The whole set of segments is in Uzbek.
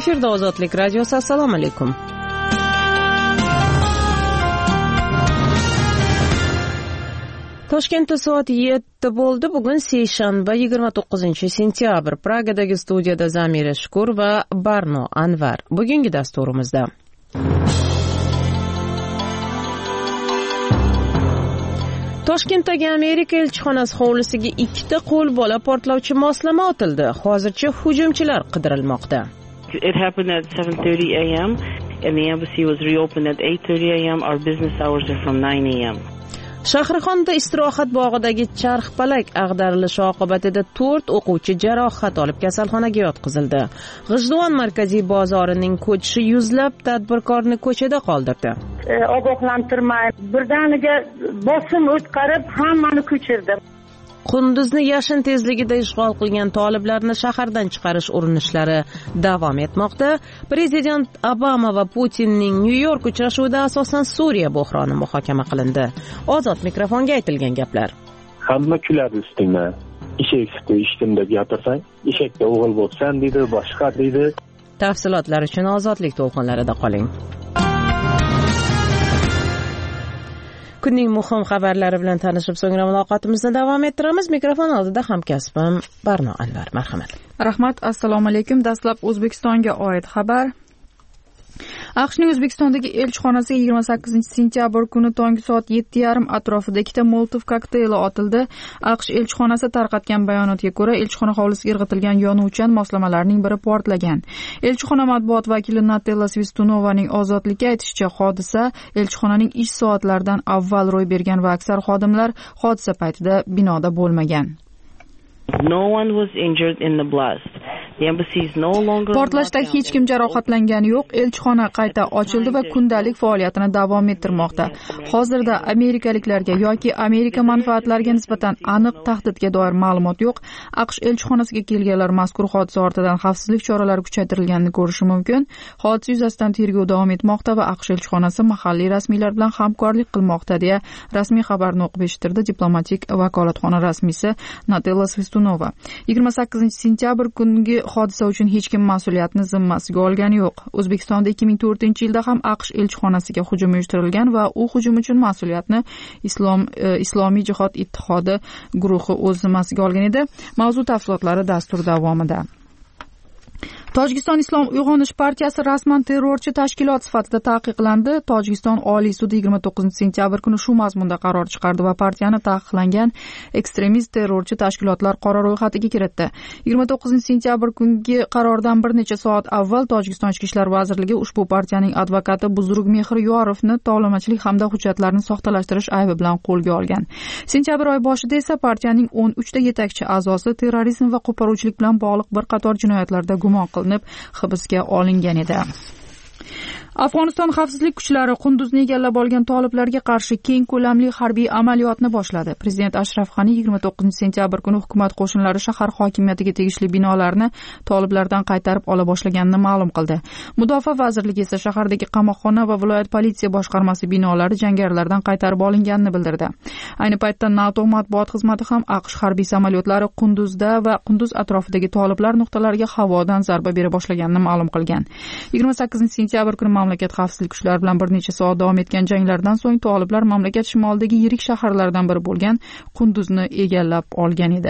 Efirda Ozodlik radiosi. Assalomu alaykum. Toshkentda soat 7 bo'ldi. Bugun seshanba 29-sentyabr. Pragadagi studiyada Zamira Shukur va Barno Anvar. Bugungi dasturimizda Toshkentdagi Amerika elchixonasi hovlisiga 2 qo'lbola portlovchi moslama otildi. Hozircha hujumchilar qidirilmoqda. It happened at 7:30 a.m. and the embassy was reopened at 8:30 a.m. Our business hours are from 9 a.m. Shahrixonda istirohat bog'idagi charxpalak ag'darilishi oqibatida 4 o'quvchi jarohat olib kasalxonaga yotqizildi. G'ijduvon markaziy bozorining ko'chishi yuzlab tadbirkorni ko'chada qoldirdi. Ogohlantirmay, birdaniga bosim o'tkazib hammani ko'chirdi. Qunduzni yashin tezligida ishg'ol qilgan toliblarni shahardan chiqarish urinishlari davom etmoqda. Prezident Obama va Putinning Nyu-York uchrashuvida asosan Suriya buhroni muhokama qilindi. Ozod mikrofonga aytilgan gaplar. Hamma kuladi ustingdan. Eshak suti ichdim deb gapirsang, eshakda o'g'il bo'lsan deydi, boshqa deydi. Tafsilotlar uchun Ozodlik to'lqinlarida qoling. Kunning muhim xabarlari bilan tanishib, so'ngra muloqotimizni davom ettiramiz. Mikrofon oldida hamkasbim Barno Anvar. Marhamat. Rahmat. Assalomu alaykum. Dastlab O'zbekistonga oid xabar. AQShning O'zbekistondagi elchixonasi 28-sentyabr kuni tongi soat 7:30 atrofida 2 Molotov kokteyli otildi. AQSh elchixonasi tarqatgan bayonotga ko'ra, elchixona hovlisiga irg'itilgan yonuvchan moslamalarning biri portlagan. Elchixona matbuot vakili Natella Svistunovaning Ozodlikka aytishicha, hodisa elchixonaning ish soatlaridan avval ro'y bergan va aksar xodimlar hodisa paytida binoda bo'lmagan. No one was injured in the blast. The embassy is no longer. Portlashda hech kim jarohatlangani yo'q. Elchixona qayta ochildi va kundalik faoliyatini davom ettirmoqda. Hozirda amerikaliklarga yoki Amerika manfaatlariga nisbatan aniq tahdidga doir ma'lumot yo'q. AQSh elchixonasiga kelganlar mazkur hodisa ortidan xavfsizlik choralari kuchaytirilganini ko'rishi mumkin. Hodisa yuzasidan tergov davom etmoqda va AQSh elchixonasi mahalliy rasmiylar bilan hamkorlik qilmoqda deya rasmiy xabarni o'qib eshittirdi diplomatik vakolatxona rasmiysi Natella Svistunova. 28-sentyabr kungi hodisa uchun hech kim mas'uliyatni zimmasiga olgani yo'q. O'zbekistonda 2004-yilda ham AQSh elchixonasiga hujum uyushtirilgan va u hujum uchun mas'uliyatni Islomiy jihod ittihodi guruhi o'z zimmasiga olgan edi. Mavzu tafsilotlari dastur davomida. Tojikiston Islom uyg'onish partiyasi rasman terrorchi tashkilot sifatida taqiqlandi. Tojikiston Oliy sudi 29-sentyabr kuni shu mazmunda qaror chiqardi va partiyani taqiqlangan ekstremist terrorchi tashkilotlar qora ro'yxatiga kiritdi. 29-sentyabr kungi qarordan bir necha soat avval Tojikiston Ichki ishlar vazirligi ushbu partiyaning advokati Buzrugmehir Yorovni tovlamachilik hamda hujjatlarni soxtalashtirish aybi bilan qo'lga olgan. Sentyabr oyi boshida esa partiyaning 13 ta yetakchi a'zosi terrorizm va qo'poruvchilik bilan bog'liq bir qator jinoyatlarda gumon hibsga olingan edi. Afg'oniston xavfsizlik kuchlari Qunduzni egallab olgan toliblarga qarshi keng ko'lamli harbiy amaliyotni boshladi. Prezident Ashraf G'ani 29-sentyabr kuni hukumat qo'shinlari shahar hokimiyatiga tegishli binolarni toliblardan qaytarib ola boshlaganini ma'lum qildi. Mudofaa vazirligi esa shahardagi qamoqxona va viloyat politsiya boshqarmasi binolari jangarilardan qaytarib olinganini bildirdi. Ayni paytda NATO matbuot xizmati ham AQSh harbiy samolyotlari Qunduzda va Qunduz atrofidagi toliblar nuqtalariga havodan zarba bera boshlaganini ma'lum qilgan. 28-sentyabr kuni mamlakat xavfsizlik kuchlari bilan bir necha soat davom etgan janglardan so'ng toliblar mamlakat shimolidagi yirik shaharlardan biri bo'lgan Qunduzni egallab olgan edi.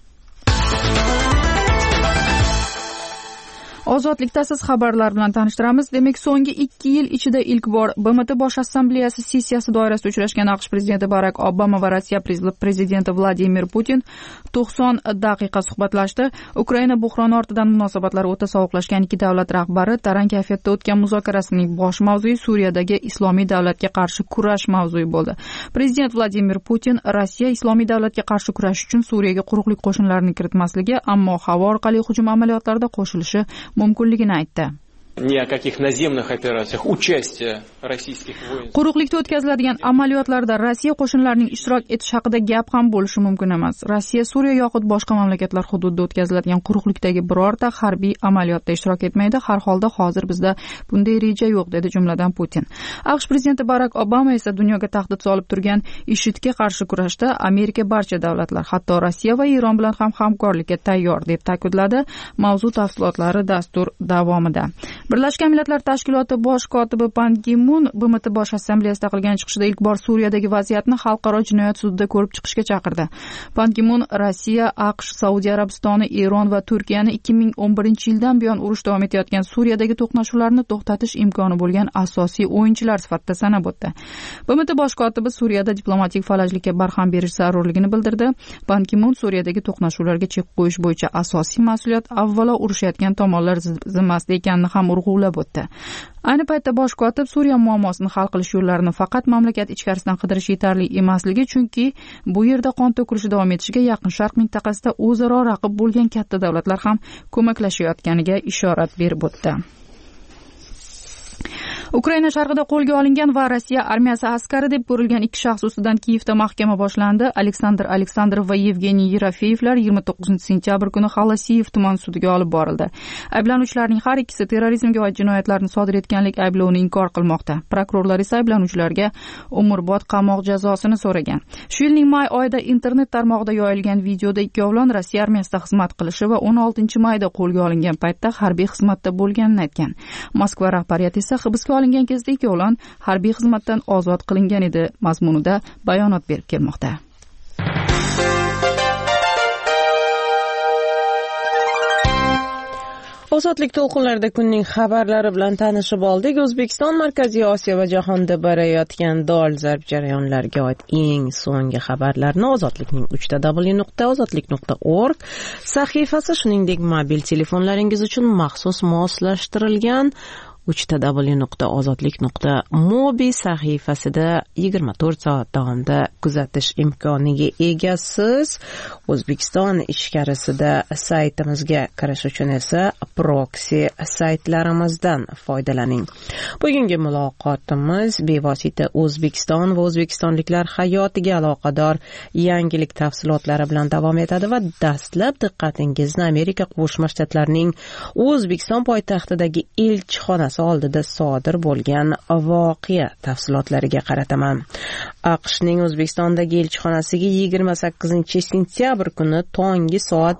Ozodlikda siz xabarlar bilan tanishtiramiz. Demak, so'nggi 2 yil ichida ilk bor BMT Bosh assambleyasi sessiyasi doirasida uchrashgan AQSh prezidenti Barak Obama va Rossiya prezidenti Vladimir Putin 90 daqiqa suhbatlashdi. Ukraina buhroni ortidan munosabatlar o'ta sovuqlashgan ikki davlat rahbari tarang kayfiyatda o'tgan muzokarasining bosh mavzui Suriyadagi islomiy davlatga qarshi kurash mavzui bo'ldi. Prezident Vladimir Putin Rossiya islomiy davlatga qarshi kurash uchun Suriyaga quruqlik qo'shinlarini kiritmasligi, ammo havo orqali hujum amaliyotlarida qo'shilishi mumkinligini aytdi. ни о каких наземных операциях, участия российских войск. Quruqlikda o'tkaziladigan amaliyotlarda Rossiya qo'shinlarining ishtirok etishi haqida gap ham bo'lishi mumkin emas. Rossiya Suriya yoxud boshqa mamlakatlar hududida o'tkaziladigan quruqlikdagi birorta harbiy amaliyotda ishtirok etmaydi. Har holda hozir bizda bunday reja yo'q, dedi jumladan Putin. AQSh prezidenti Barak Obama esa dunyoga tahdid solib turgan IShIDga qarshi kurashda Amerika barcha davlatlar, hatto Rossiya va Eron bilan ham hamkorlikka tayyor, deb ta'kidladi. Mavzu tafsilotlari dastur davomida. Birlashgan Millatlar Tashkiloti bosh kotibi Ban Ki-mun BMT bosh assambleyasida qilgan chiqishida ilk bor Suriyadagi vaziyatni xalqaro jinoyat sudida ko'rib chiqishga chaqirdi. Ban Ki-mun Rossiya, AQSh, Saudiya Arabistoni, Eron va Turkiyani 2011-yildan buyon urush davom etayotgan Suriyadagi to'qnashuvlarni to'xtatish imkoni bo'lgan asosiy o'yinchilar sifatida sanab o'tdi. BMT bosh kotibi Suriyada diplomatik falajlikka barham berish zarurligini bildirdi. Ban Ki-mun Suriyadagi to'qnashuvlarga chek qo'yish bo'yicha asosiy mas'uliyat avvalo urushayotgan tomonlar zimmasida ekanini ham urg'ulab o'tdi. Ayni paytda bosh kotib Suriya muammosini hal qilish yo'llarini faqat mamlakat ichkarisidan qidirish yetarli emasligi, chunki bu yerda qon to'kilishi davom etishiga Yaqin Sharq mintaqasida o'zaro raqib bo'lgan katta davlatlar ham ko'maklashayotganiga ishorat berib o'tdi. Ukraina sharqida qo'lga olingan va Rossiya armiyasi askari deb ko'rilgan ikki shaxs ustidan Kiyevda mahkama boshlandi. Aleksandr Aleksandrov va Yevgeniy Yerofeyevlar 29-sentyabr kuni Xalasiyev tuman sudiga olib borildi. Ayblanuvchilarning har ikkisi terrorizmga oid jinoyatlarni sodir etganlik ayblovini inkor qilmoqda. Prokurorlar esa ayblanuvchilarga umrbod qamoq jazosini so'ragan. Shu yilning may oyida internet tarmog'ida yoyilgan videoda ikkovlon Rossiya armiyasida xizmat qilishi va 16-mayda qo'lga olingan paytda harbiy xizmatda bo'lganini aytgan. Moskva rahbariyati esa hibsga olingan kezda ikkovlon harbiy xizmatdan ozod qilingan edi mazmunida bayonot berib kelmoqda. Ozodlik to'lqinlarida kunning xabarlari bilan tanishib oldik. O'zbekiston, Markaziy Osiyo va jahonda borayotgan dolzarb jarayonlarga oid eng so'nggi xabarlarni ozodlikning www.ozodlik.org sahifasi, shuningdek mobil telefonlaringiz uchun maxsus moslashtirilgan www.ozodlik.mobi sahifasida 24 soat davomida kuzatish imkoniga egasiz. O'zbekiston ichkarisida saytimizga kirish uchun esa proksi saytlarimizdan foydalaning. Bugungi muloqotimiz bevosita O'zbekiston va o'zbekistonliklar hayotiga aloqador yangilik tafsilotlari bilan davom etadi va dastlab diqqatingizni Amerika Qo'shma Shtatlarining O'zbekiston poytaxtidagi elchixonasi oldida sodir bo'lgan voqea tafsilotlariga qarataman. AQShning O'zbekistondagi elchixonasiga 28-sentyabr kuni tongi soat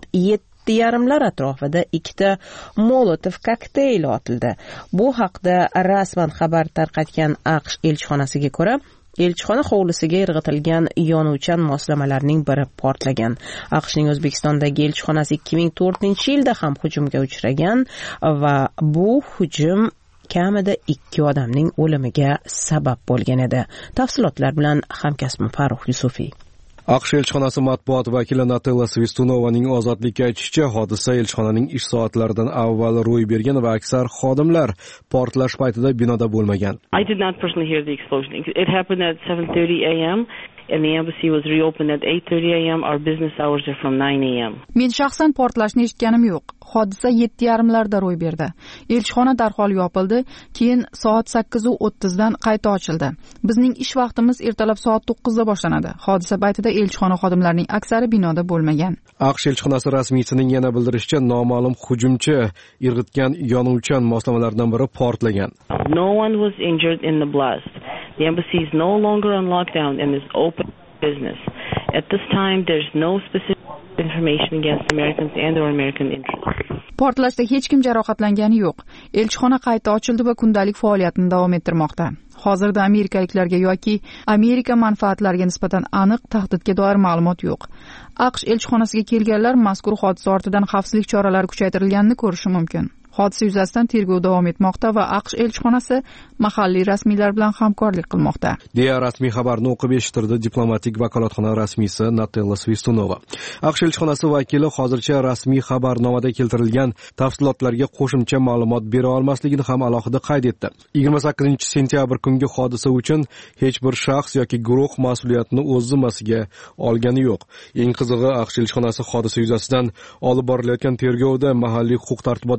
7:30 atrofida ikkita Molotov kokteyli otildi. Bu haqda rasman xabar tarqatgan AQSh elchixonasiga ko'ra, elchixona hovlisiga irg'itilgan yonuvchan moslamalarning biri portlagan. AQShning O'zbekistondagi elchixonasi 2004-yilda ham hujumga uchragan va bu hujum kamida 2 odamning o'limiga sabab bo'lgan edi. Tafsilotlar bilan hamkasbim Farruh Yusufiy. AQSh elchixonasi matbuot vakili Natella Svistunovaning ozodlikka aytishicha, hodisa elchixonaning ish soatlaridan avval ro'y bergan va aksar xodimlar portlash paytida binoda bo'lmagan. I did not personally hear the explosion. It happened at 7:30 a.m. and the embassy was reopened at 8:30 a.m. Our business hours are from 9 a.m. Men shaxsan portlashni eshitganim yo'q. Hodisa 7:30larda ro'y berdi. Elchixona darhol yopildi, keyin soat 8:30 dan qayta ochildi. Bizning ish vaqtimiz ertalab soat 9da boshlanadi. Hodisa paytida elchixona xodimlarining aksari binoda bo'lmagan. AQSh elchixonasi rasmiysining yana bildirishicha, noma'lum hujumchi irg'itgan yonuvchan moslamalardan biri portlagan. No one was injured in the blast. The embassy is no longer on lockdown and is open business. At this time, there's no specific information against Americans and or American interests. Portlashda hech kim jarohatlangani yo'q. Elchixona qayta ochildi va kundalik faoliyatini davom ettirmoqda. Hozirda amerikaliklarga yoki Amerika manfaatlariga nisbatan aniq tahdidga doir ma'lumot yo'q. AQSh elchixonasiga kelganlar mazkur hodisa ortidan xavfsizlik choralari kuchaytirilganini ko'rishi mumkin. Hodisa yuzasidan tergov davom etmoqda va AQSh elchixonasi mahalliy rasmiylar bilan hamkorlik qilmoqda. deya rasmiy xabarni o'qib eshittirdi diplomatik vakolatxona rasmiysi Natella Svistunova. AQSh elchixonasi vakili hozircha rasmiy xabarnomada keltirilgan tafsilotlarga qo'shimcha ma'lumot bera olmasligini ham alohida qayd etdi. 28-sentyabr kungi hodisa uchun hech bir shaxs yoki guruh mas'uliyatni o'z zimmasiga olgani yo'q. Eng qizig'i, AQSh elchixonasi hodisa yuzasidan olib borilayotgan tergovda mahalliy huquq-tartibot idoralari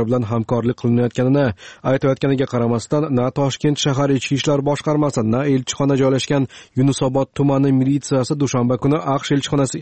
bilan hamkorlik qilinayotganini aytayotganiga qaramasdan, na Toshkent shahar ichki ishlar boshqarmasi, na elchixona joylashgan Yunusobod tumani militsiyasi dushanba kuni AQSh elchixonasi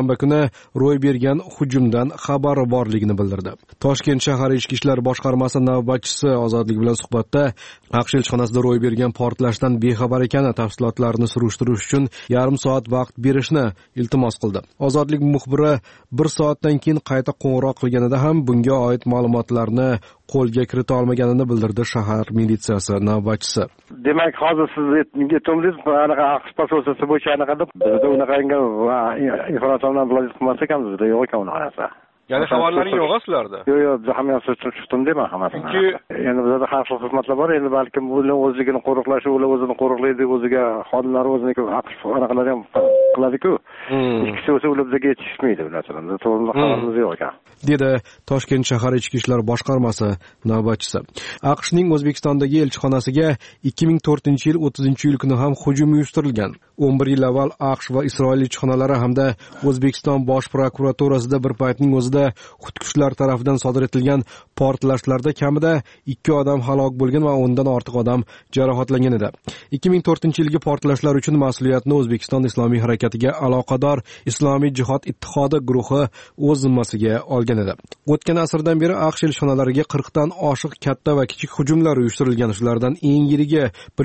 ro'y bergan hujumdan xabari borligini bildirdi. Toshkent shahar ichki ishlar boshqarmasi navbatchisi Ozodlik bilan suhbatda AQSh elchixonasida ro'y bergan portlashdan bexabar ekani, tafsilotlarni surishtirish uchun yarim soat vaqt berishni iltimos qildi. Ozodlik muxbiri 1 soatdan keyin qayta qo'ng'iroq qilganida ham bunga oid ma'lumotlarni qo'lga kirita olmaganini bildirdi shahar militsiyasi navbatchisi. Demak, hozir siz aytdingiz, anaqa AQSh posoliyasi bo'yicha anaqa deb bizda unaqa informatsiyalarni bilib qilmas ekanmiz, bizda yo'q ekan unaqa narsa. Ya'ni xabarlaring yo'q sizlarda? Yo'q, biz hammasi chiqdim deyman hammasini. Endi bizda xavfsizlik xizmatlar bor, endi balkim ular o'zligini qo'riqlashi, ular o'zini qo'riqlaydi, o'ziga xodimlari o'zini anaqalar ham qiladi-ku. Ikkisi o'zi ular bizga yetishmaydi bu narsalarda. To'g'ri xabarimiz yo'q ekan. Dedi Toshkent shahar ichki ishlar boshqarmasi navbatchisi. AQShning O'zbekistondagi elchixonasiga 2004-yil 30-iyul kuni ham hujum uyushtirilgan. 11 yil avval AQSh va Isroil elchixonalari hamda O'zbekiston bosh prokuraturasida bir paytning o'zida xudkushlar tomonidan sodir etilgan portlashlarda kamida 2 odam halok bo'lgan va 10 dan ortiq odam jarohatlangan edi. 2004-yilgi portlashlar uchun mas'uliyatni O'zbekiston Islomiy harakatiga aloqador Islomiy jihod ittihodi guruhi o'z zimmasiga olgan edi. O'tgan asrdan beri AQSh elchixonalariga 40 dan oshiq katta va kichik hujumlar uyushtirilgan. Shulardan eng yirigi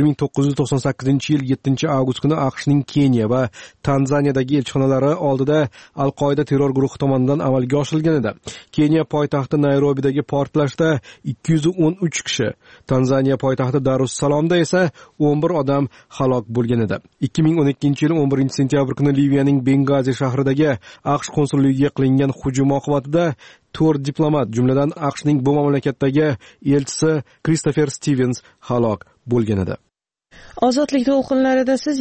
1998-yil 7-avgust kuni AQShning Keniya va Tanzaniyadagi elchixonalari oldida Al-Qoida terror guruhi tomonidan amalga oshirilgan edi. Keniya poytaxti Nayrobidagi portlashda 213 kishi, Tanzaniya poytaxti Darussalomda esa 11 odam halok bo'lgan edi. 2012-yil 11-sentyabr kuni Liviyaning Bengazi shahridagi AQSh konsulligiga qilingan hujum oqibatida 4 diplomat, jumladan AQShning bu mamlakatdagi elchisi Christopher Stevens halok bo'lgan edi. Ozodlik to'lqinlarida siz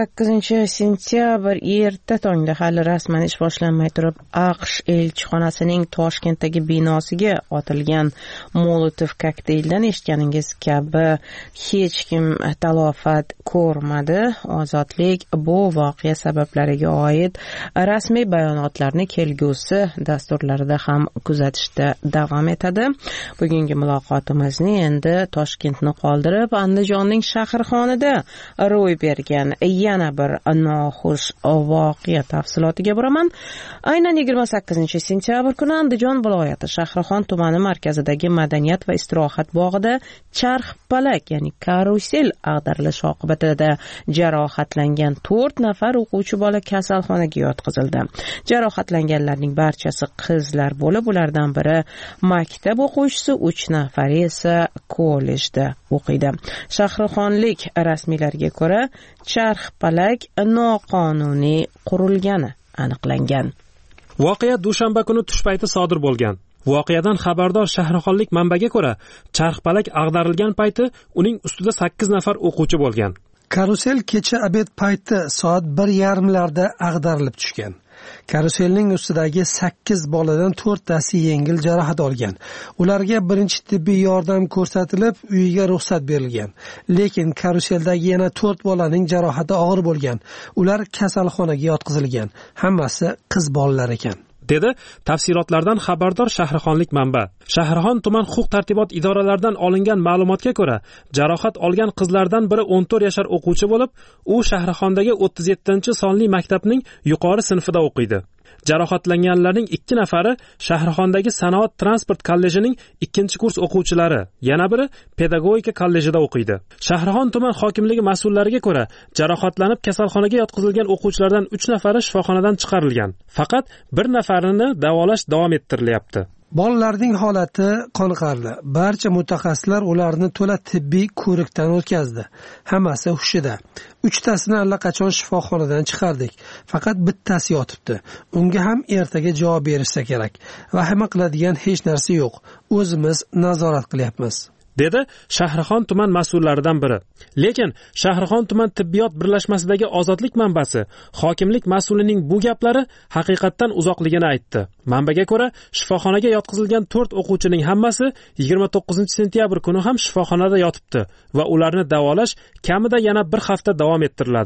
28-sentyabr erta tongda hali rasman ish boshlanmay turib AQSh elchixonasining Toshkentdagi binosiga otilgan Molotov kokteyldan eshitganingiz kabi hech kim talofat ko'rmadi. Ozodlik bu voqea sabablariga oid rasmiy bayonotlarni kelgusi dasturlarida ham kuzatishda davom etadi. Bugungi muloqotimizni endi Toshkentni qoldirib Andijonning Shahrixonida ro'y bergan yana bir noxush voqea tafsilotiga boraman. Aynan 28-sentyabr kuni Andijon viloyati Shahrixon tumani markazidagi Madaniyat va istirohat bog'ida charxpalak, ya'ni karusel ag'darilishi oqibatida jarohatlangan 4 nafar o'quvchi bola kasalxonaga yotqizildi. Jarohatlanganlarning barchasi qizlar bo'lib, ulardan biri maktab o'quvchisi, 3 nafari esa kollejda o'qiydi. Shahrixonlik rasmiylarga ko'ra, charxpalak noqonuniy qurilgani aniqlangan. Voqea dushanba kuni tush payti sodir bo'lgan. Voqeadan xabardor shahrixonlik manbaga ko'ra, charxpalak ag'darilgan payti uning ustida 8 nafar o'quvchi bo'lgan. Karusel kecha obed payti soat 1:30larda ag'darilib tushgan. Karuselning ustidagi 8 boladan 4tasi yengil jarohat olgan. Ularga birinchi tibbiy yordam ko'rsatilib, uyiga ruxsat berilgan. Lekin karuseldagi yana 4 bolaning jarohati og'ir bo'lgan. Ular kasalxonaga yotqizilgan. Hammasi qiz bolalar ekan. dedi tafsilotlardan xabardor Shahrixonlik manba. Shahrixon tuman huquq-tartibot idoralaridan olingan ma'lumotga ko'ra, jarohat olgan qizlardan biri 14 yashar o'quvchi bo'lib, u Shahrixondagi 37-sonli maktabning yuqori sinfida o'qiydi. Jarohatlanganlarning 2 nafari Shahrixondagi Sanoat transport kollejining 2-kurs o'quvchilari, yana biri pedagogika kollejida o'qiydi. Shahrixon tuman hokimligi mas'ullariga ko'ra, jarohatlanib kasalxonaga yotqizilgan o'quvchilardan 3 nafari shifoxonadan chiqarilgan. Faqat 1 nafarini davolash davom ettirilyapti. Bolalarning holati qoniqarli. Barcha mutaxassislar ularni to'la tibbiy ko'rikdan o'tkazdi. Hammasi hushida. 3tasini allaqachon shifoxonadan chiqardik. Faqat bittasi yotibdi. Unga ham ertaga javob berishsa kerak. Vahima qiladigan hech narsa yo'q. O'zimiz nazorat qilyapmiz, dedi Shahrixon tuman mas'ullaridan biri. Lekin Shahrixon tuman tibbiyot birlashmasidagi Ozodlik manbasi hokimlik mas'ulining bu gaplari haqiqatdan uzoqligini aytdi. Manbaga ko'ra, shifoxonaga yotqizilgan 4 o'quvchining hammasi 29-sentyabr kuni ham shifoxonada yotibdi va ularni davolash kamida yana 1 hafta davom ettiriladi.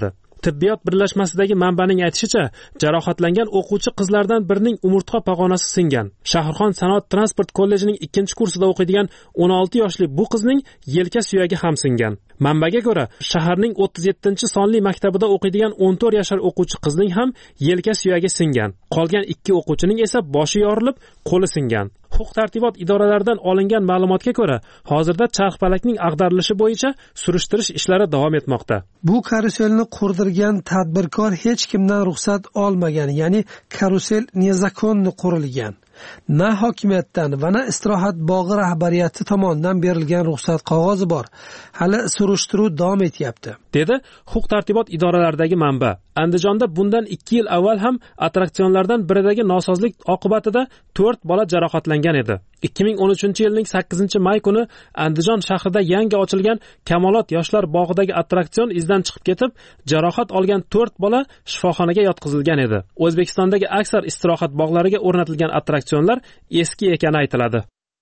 tibbiyot birlashmasidagi manbaning aytishicha, jarohatlangan o'quvchi qizlardan birining umurtqa pog'onasi singan. Shahrixon sanoat transport kollejining 2-kursida o'qiydigan 16 yoshli bu qizning yelka suyagi ham singan. Manbaga ko'ra, shaharning 37-sonli maktabida o'qiydigan 14 yashar o'quvchi qizning ham yelka suyagi singan. Qolgan 2 o'quvchining esa boshi yorilib, qo'li singan. Huquq-tartibot idoralaridan olingan ma'lumotga ko'ra, hozirda charxpalakning ag'darilishi bo'yicha surishtirish ishlari davom etmoqda. Bu karuselni qurdirgan tadbirkor hech kimdan ruxsat olmagan, ya'ni karusel nezakonni qurilgan. Na hokimiyatdan va na istirohat bog'i rahbariyati tomonidan berilgan ruxsat qog'ozi bor. Hali surishtiruv davom etyapti, dedi huquq-tartibot idoralaridagi manba. Andijonda bundan 2 yil avval ham attraksionlardan biridagi nosozlik oqibatida 4 bola jarohatlangan edi. 2013-yilning 8-may kuni Andijon shahrida yangi ochilgan Kamolot yoshlar bog'idagi attraksion izdan chiqib ketib, jarohat olgan 4 bola shifoxonaga yotqizilgan edi. O'zbekistondagi aksar istirohat bog'lariga o'rnatilgan attraksionlar eski ekani aytiladi.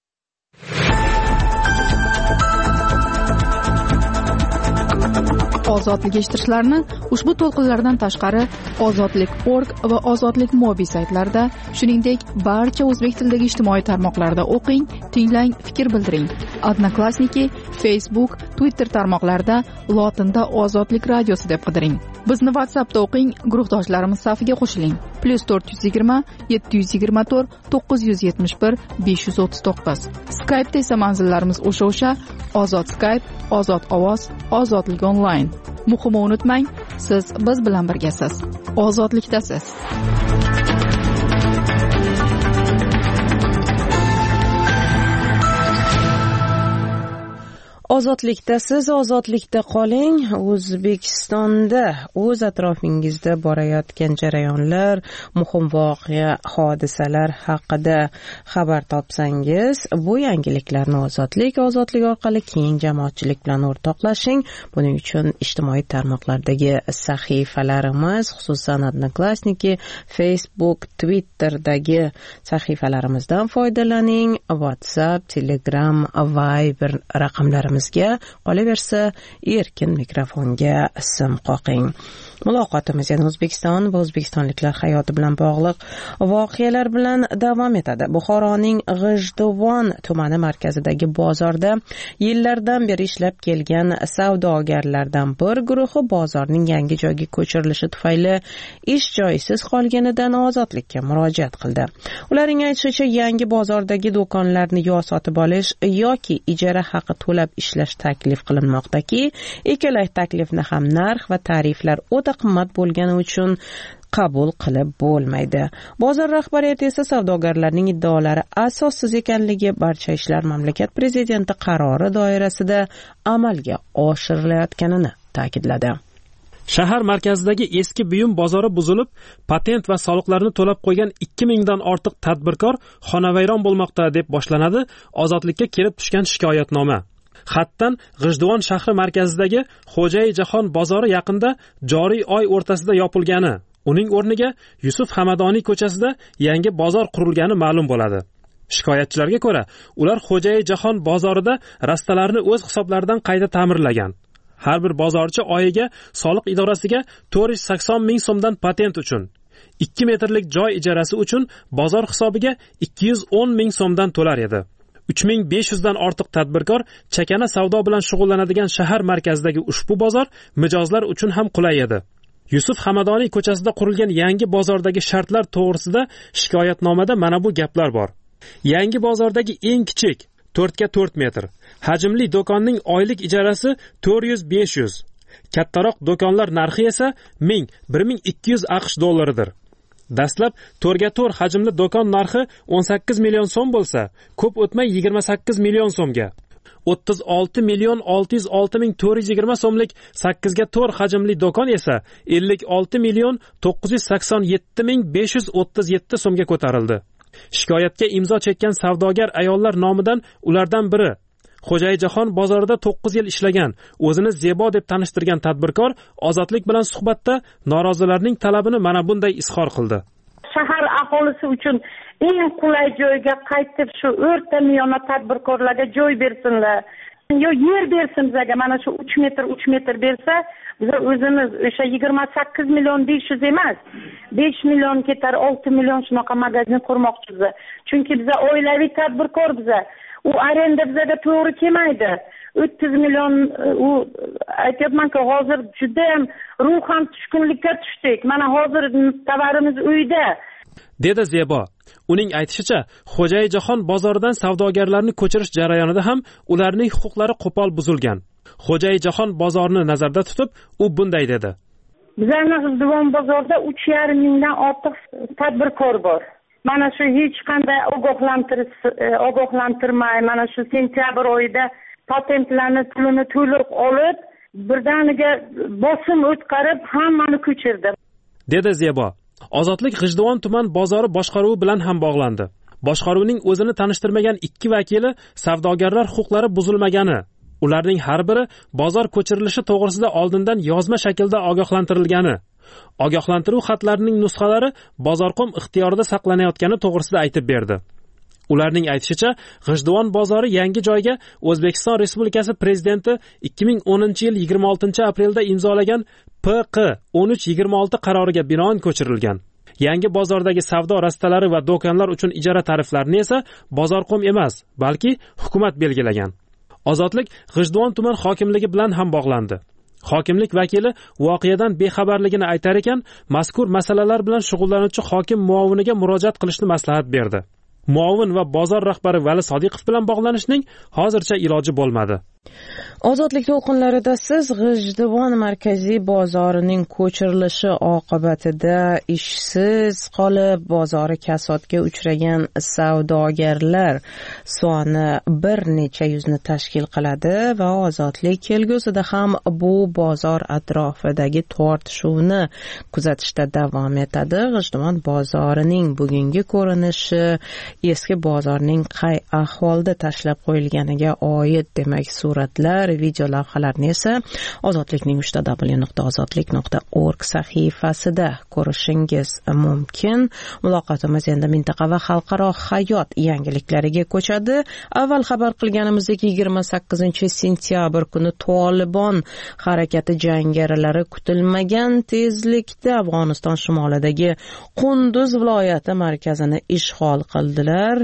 Ozodlik eshittirishlarni ushbu to'lqinlardan tashqari ozodlik.org va ozodlik mobil saytlarida, shuningdek barcha o'zbek tilidagi ijtimoiy tarmoqlarda o'qing, tinglang, fikr bildiring. Odnoklassniki, Facebook, Twitter tarmoqlarida lotinda Ozodlik radiosi deb qidiring. Bizni WhatsAppda o'qing, guruhdoshlarimiz safiga qo'shiling. +420 724 971 539. Skype'da esa manzillarimiz o'sha Ozod Skype, Ozod ovoz, Ozodlik onlayn. Muhimi unutmang, siz biz bilan birgasiz. Ozodlikdasiz. Ozodlikdasiz, ozodlikda qoling. O'zbekistonda o'z atrofingizda borayotgan jarayonlar, muhim voqea, hodisalar haqida xabar topsangiz, bu yangiliklarni ozodlik orqali keng jamoatchilik bilan o'rtoqlashing. Buning uchun ijtimoiy tarmoqlardagi sahifalarimiz, xususan Odnoklassniki, Facebook, Twitter'dagi sahifalarimizdan foydalaning. WhatsApp, Telegram, Viber raqamlarimiz qolaversa erkin mikrofonga sim qoqing. Muloqotimiz yana O'zbekiston va o'zbekistonliklar hayoti bilan bog'liq voqealar bilan davom etadi. Buxoroning G'ijduvon tumani markazidagi bozorda yillardan beri ishlab kelgan savdogarlardan bir guruhi bozorning yangi joyga ko'chirilishi tufayli ish joyisiz qolganidan ozodlikka murojaat qildi. Ularning aytishicha, yangi bozordagi do'konlarni yo sotib olish yoki ijara haqi to'lab ishlash taklif qilinmoqdaki, ikkala taklifni ham narx va tariflar o'ta qimmat bo'lgani uchun qabul qilib bo'lmaydi. Bozor rahbariyati esa savdogarlarning iddaolari asossiz ekanligi, barcha ishlar mamlakat prezidenti qarori doirasida amalga oshirilayotganini ta'kidladi. Shahar markazidagi eski buyum bozori buzilib, patent va soliqlarni to'lab qo'ygan 2000 dan ortiq tadbirkor xonavayron bo'lmoqda deb boshlanadi ozodlikka kelib tushgan shikoyatnoma. Xatdan G'ijduvon shahri markazidagi Xo'jay Jahon bozori yaqinda joriy oy o'rtasida yopilgani, uning o'rniga Yusuf Hamadoniy ko'chasida yangi bozor qurilgani ma'lum bo'ladi. Shikoyatchilarga ko'ra, ular Xo'jay Jahon bozorida rastalarni o'z hisoblaridan qayta ta'mirlagan. Har bir bozorchi oyiga soliq idorasiga 480 ming so'mdan patent uchun, 2 metrlik joy ijarasi uchun bozor hisobiga 210 ming so'mdan to'lar edi. 3500 dan ortiq tadbirkor chakana savdo bilan shug'ullanadigan shahar markazidagi ushbu bozor mijozlar uchun ham qulay edi. Yusuf Hamadoniy ko'chasida qurilgan yangi bozordagi shartlar to'g'risida shikoyatnomada mana bu gaplar bor. Yangi bozordagi eng kichik 4 ga 4 metr hajmli do'konning oylik ijarasi 400-500. Kattaroq do'konlar narxi esa 1000-1200 AQSh dollaridir. Dastlab 4 ga 4 hajmli do'kon narxi 18 million so'm bo'lsa, ko'p o'tmay 28 million so'mga, 36 million 606 ming 420 so'mlik 8 ga 4 hajmli do'kon esa 56 million 987 ming 537 so'mga ko'tarildi. Shikoyatga imzo chekkan savdogar ayollar nomidan ulardan biri Xo'jay Jahon bozorida 9 yil ishlagan, o'zini Zebo deb tanishtirgan tadbirkor ozodlik bilan suhbatda norozilarning talabini mana bunday izhor qildi. Shahar aholisi uchun eng qulay joyga qaytib shu o'rta miyona tadbirkorlarga joy bersinlar. Yo yer bersin bizga, mana shu 3 metr bersa, biz o'zimiz o'sha 28 million 500 emas, 5 million ketar, 6 million shunaqa magazin qurmoqchimiz. Chunki biz oilaviy tadbirkor biz. U arenda bizga to'g'ri kelmaydi. 30 million u aytyapman-ku, hozir juda ham ruhan tushkunlikka tushdik. Mana hozir tovarimiz uyda. Dedi Zebo. Uning aytishicha, Xo'jayi-Jahon bozoridan savdogarlarni ko'chirish jarayonida ham ularning huquqlari qo'pol buzilgan. Xo'jayi-Jahon bozorini nazarda tutib, u bunday dedi. Bizning G'ijduvon bozorida 3,5 mingdan ortiq tadbirkor bor. Mana shu hech qanday ogohlantirmay, mana shu sentyabr oyida patentlarni pulini to'liq olib, birdaniga bosim o'tkazib hammani ko'chirdi. Dedi Zebo. Ozodlik G'ijduvon tuman bozori boshqaruvi bilan ham bog'landi. Boshqaruvning o'zini tanishtirmagan 2 vakili savdogarlar huquqlari buzilmagani, ularning har biri bozor ko'chirilishi to'g'risida oldindan yozma shaklda ogohlantirilgani, ogohlantiruv xatlarining nusxalari Bozorqom ixtiyorida saqlanayotgani to'g'risida aytib berdi. Ularning aytishicha, G'ijduvon bozori yangi joyga O'zbekiston Respublikasi Prezidenti 2010-yil 26-aprelda imzolagan PQ 1326 qaroriga binoan ko'chirilgan. Yangi bozordagi savdo rastalari va do'konlar uchun ijara tariflarini esa Bozorqom emas, balki hukumat belgilagan. Ozodlik G'ijduvon tuman hokimligi bilan ham bog'landi. Hokimlik vakili voqeadan bexabarligini aytar ekan, mazkur masalalar bilan shug'ullanuvchi hokim muoviniga murojaat qilishni maslahat berdi. Muovin va bozor rahbari Vali Sodiqov bilan bog'lanishning hozircha iloji bo'lmadi. Ozodlik to'lqinlarida siz G'ijduvon markaziy bozorining ko'chirilishi oqibatida ishsiz qolib, bozori kasodga uchragan savdogarlar soni bir necha yuzni tashkil qiladi va Ozodlik kelgusida ham bu bozor atrofidagi tortishuvni kuzatishda davom etadi. G'ijduvon bozorining bugungi ko'rinishi eski bozorning qay ahvolda tashlab qo'yilganiga oid demak suratlar, video lavhalarni esa Ozodlikning www.ozodlik.org sahifasida ko'rishingiz mumkin. Muloqotimiz endi mintaqa va xalqaro hayot yangiliklariga ko'chadi. Avval xabar qilganimizdek 28-sentyabr kuni Tolibon harakati jangarilari kutilmagan tezlikda Afg'oniston shimolidagi Qunduz viloyati markazini ishg'ol qildilar.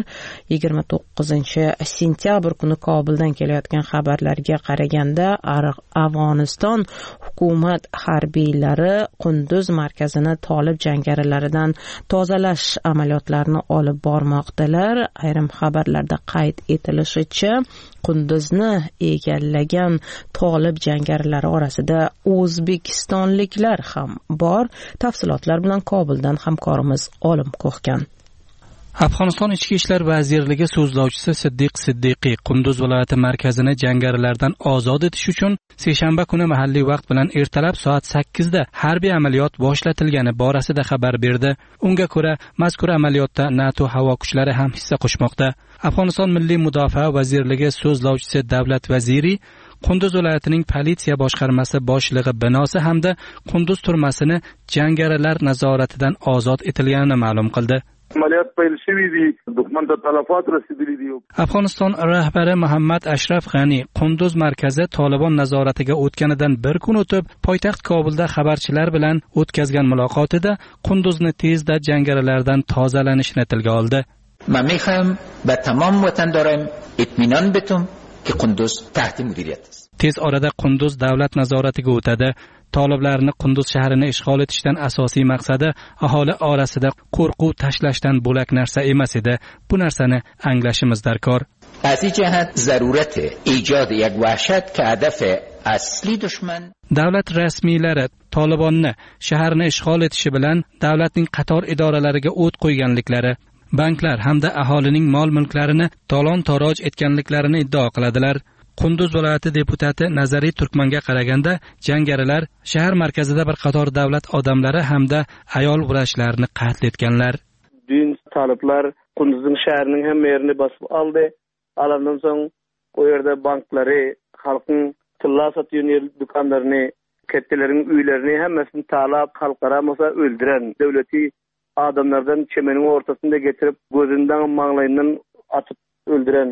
29-sentyabr kuni Kobuldan kelayotgan xabarlarga qaraganda Afg'oniston hukumat harbiylari Qunduz markazini Tolib jangarilaridan tozalash amaliyotlarini olib bormoqdalar. Ayrim xabarlarda qayd etilishicha, Qunduzni egallagan Tolib jangarilari orasida o'zbekistonliklar ham bor. Tafsilotlar bilan Kobuldan hamkorimiz Olim Ko'xkan. Afg'oniston Ichki ishlar vazirligi so'zlovchisi Siddiq Siddiqiy Qunduz viloyati markazini jangarilardan ozod etish uchun seshanba kuni mahalliy vaqt bilan ertalab soat 8 da harbiy amaliyot boshlatilgani borasida xabar berdi. Unga ko'ra, mazkur amaliyotda NATO havo kuchlari ham hissa qo'shmoqda. Afg'oniston Milliy mudofaa vazirligi so'zlovchisi Davlat Vaziri Qunduz viloyatining politsiya boshqarmasi boshlig'i binosi hamda Qunduz turmasini jangarilar nazoratidan ozod etilganini ma'lum qildi. Afg'oniston rahbari Muhammad Ashraf G'ani Qunduz markazi Tolibon nazoratiga o'tganidan bir kun o'tib, poytaxt Kobulda xabarchilar bilan o'tkazgan muloqotida Qunduzni tezda jangarilardan tozalanishini tilga oldi. من میخوام به تمام وطنداران اطمینان بدم که قندوز تحت مدیریت است. Tez orada Qunduz davlat nazoratiga o'tadi. Toliblarni Qunduz shahrini ishg'ol etishdan asosiy maqsadi aholi orasida qo'rquv tashlashdan bo'lak narsa emas edi. Bu narsani anglashimiz darkor. از این جهت ضرورت ایجاد یک وحشت که هدف اصلی دشمن davlat rasmiylari Tolibonni shaharni ishg'ol etishi bilan davlatning qator idoralariga o't qo'yganliklari, banklar hamda aholining mol-mulklarini talon-taroj etganliklarini iddao qiladilar. Qunduz viloyati deputati Nazariy Turkmanga qaraganda, jangarilar shahar markazida bir qator davlat odamlari hamda ayol vrachlarni qatl etganlar. Dün taliblar Qunduzning shahrining hamma yerini bosib oldi. Alandan so'ng o yerda banklari, xalqning tilla sotgan do'konlarini, kattalarning uylarini hammasini talab xalqara mosa o'ldiran davlati adamlardan çemenin ortasında getirip gözünden mağlayından atıp öldüren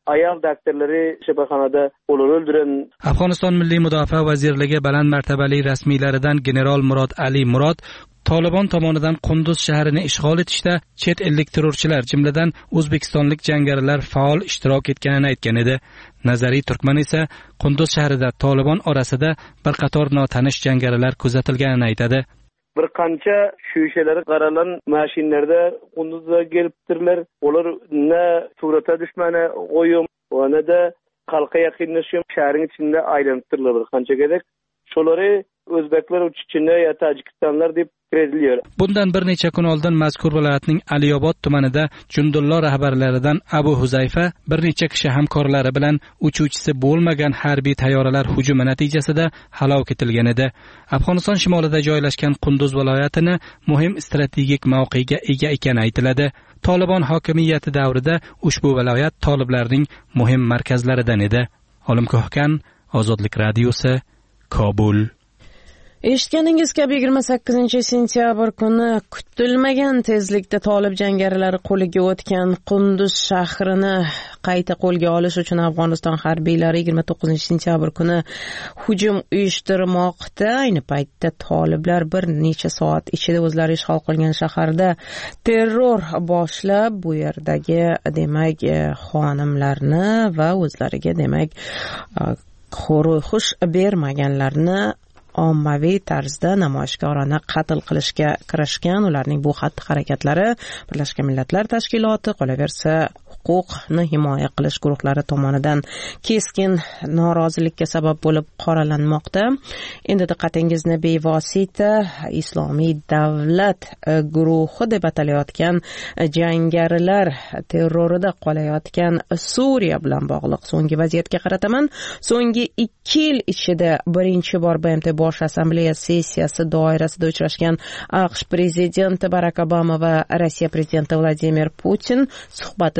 ayol doktorlari shifoxonada ular o'ldiren. Afg'oniston Milliy mudofaa vazirligi baland martabali rasmiylaridan general Murod Ali Murod Tolibon tomonidan Qunduz shahrini ishg'ol etishda chet ellik terrorchilar, jumladan o'zbekistonlik jangarilar faol ishtirok etganini aytgan edi. Nazariy Turkman esa Qunduz shahrida Tolibon orasida bir qator notanish jangarilar kuzatilganini aytadi. Bir qancha shishalar qaralan mashinlarda Qunduzga kelibdirlar. Ular ne surata düşmana qo'yum, va da xalqqa yaqinlashib shaharning ichida aylantirlar bir qancha kerak. Şolari O'zbeklar uchishini ya Tojikistonlar deb preziliyor. Bundan bir necha kun oldin mazkur viloyatning Aliyobod tumanida Jundullo rahbarlaridan Abu Huzayfa bir necha kishi hamkorlari bilan uchuvchisi bo'lmagan harbiy tayyoralar hujumi natijasida halok etilgan edi. Afg'oniston shimolida joylashgan Qunduz viloyatini muhim strategik mavqega ega ekani aytiladi. Tolibon hokimiyati davrida ushbu viloyat toliblarning muhim markazlaridan edi. Olim Ko'hkan, Ozodlik radiosi, Kabul. Eshitganingiz kabi 28-sentyabr kuni kutilmagan tezlikda Tolib jangarilari qo'liga o'tgan Qunduz shahrini qayta qo'lga olish uchun Afg'oniston harbiylari 29-sentyabr kuni hujum uyushtirmoqda. Ayni paytda Toliblar bir necha soat ichida o'zlari ishg'ol qilgan shaharda terror boshlab, bu yerdagi demak xonimlarni va o'zlariga demak xush bermaganlarni ommaviy tarzda namoyishkorona qatl qilishga kirishgan. Ularning bu xatti-harakatlari Birlashgan Millatlar Tashkiloti, qolaversa huquqni himoya qilish guruhlari tomonidan keskin norozilikka sabab bo'lib qoralanmoqda. Endi diqqatingizni bevosita Islomiy davlat guruhi deb atalayotgan jangarilar terrorida qolayotgan Suriya bilan bog'liq so'nggi vaziyatga qarataman. So'nggi 2 yil ichida birinchi bor BMT Bosh Assambleya sessiyasi doirasida uchrashgan AQSh prezidenti Barack Obama va Rossiya prezidenti Vladimir Putin suhbati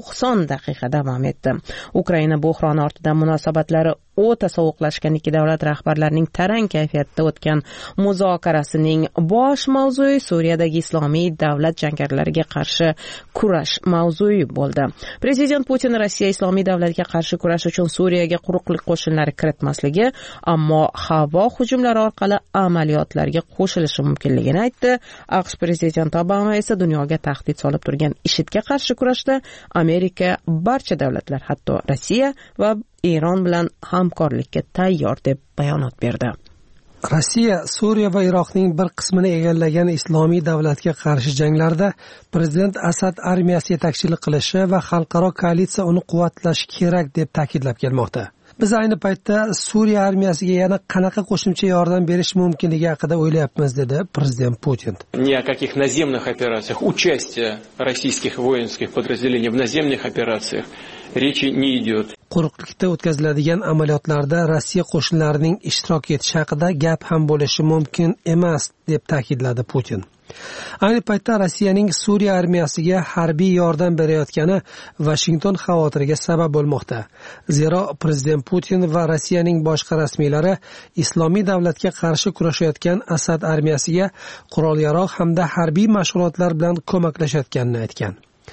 90 daqiqa davom etdi. Ukraina buhroni ortidan munosabatlari o'ta sovuqlashgan ikki davlat rahbarlarining tarang kayfiyatda o'tgan muzokarasining bosh mavzui Suriyadagi islomiy davlat jangarilariga qarshi kurash mavzui bo'ldi. Prezident Putin Rossiya islomiy davlatga qarshi kurash uchun Suriyaga quruqlik qo'shinlari kiritmasligi, ammo havo hujumlari orqali amaliyotlarga qo'shilishi mumkinligini aytdi. AQSh prezidenti Obama esa dunyoga tahdid solib turgan IShIDga qarshi kurashda Amerika barcha davlatlar, hatto Rossiya va Eron bilan hamkorlikka tayyor deb bayonot berdi. Rossiya Suriya va Iroqning bir qismini egallagan islomiy davlatga qarshi janglarda prezident Asad armiyasi yetakchilik qilishi va xalqaro koalitsiya uni quvvatlashi kerak deb ta'kidlab kelmoqda. Biz ayni paytda Suriya armiyasiga yana qanaqa qo'shimcha yordam berish mumkinligi haqida o'ylayapmiz, dedi prezident Putin. Ни о каких наземных операциях, участие российских воинских подразделений в наземных операциях речи не идет. Quruqlikda o'tkaziladigan amaliyotlarda Rossiya qo'shinlarining ishtirok etishi haqida gap ham bo'lishi mumkin emas, deb ta'kidladi Putin. Ayni paytda Rossiyaning Suriya armiyasiga harbiy yordam berayotgani Washington xavotiriga sabab bo'lmoqda. Zero prezident Putin va Rossiyaning boshqa rasmiylari islomiy davlatga qarshi kurashayotgan Asad armiyasiga qurol-yarog' hamda harbiy mashg'ulotlar bilan ko'maklashayotganini aytgan.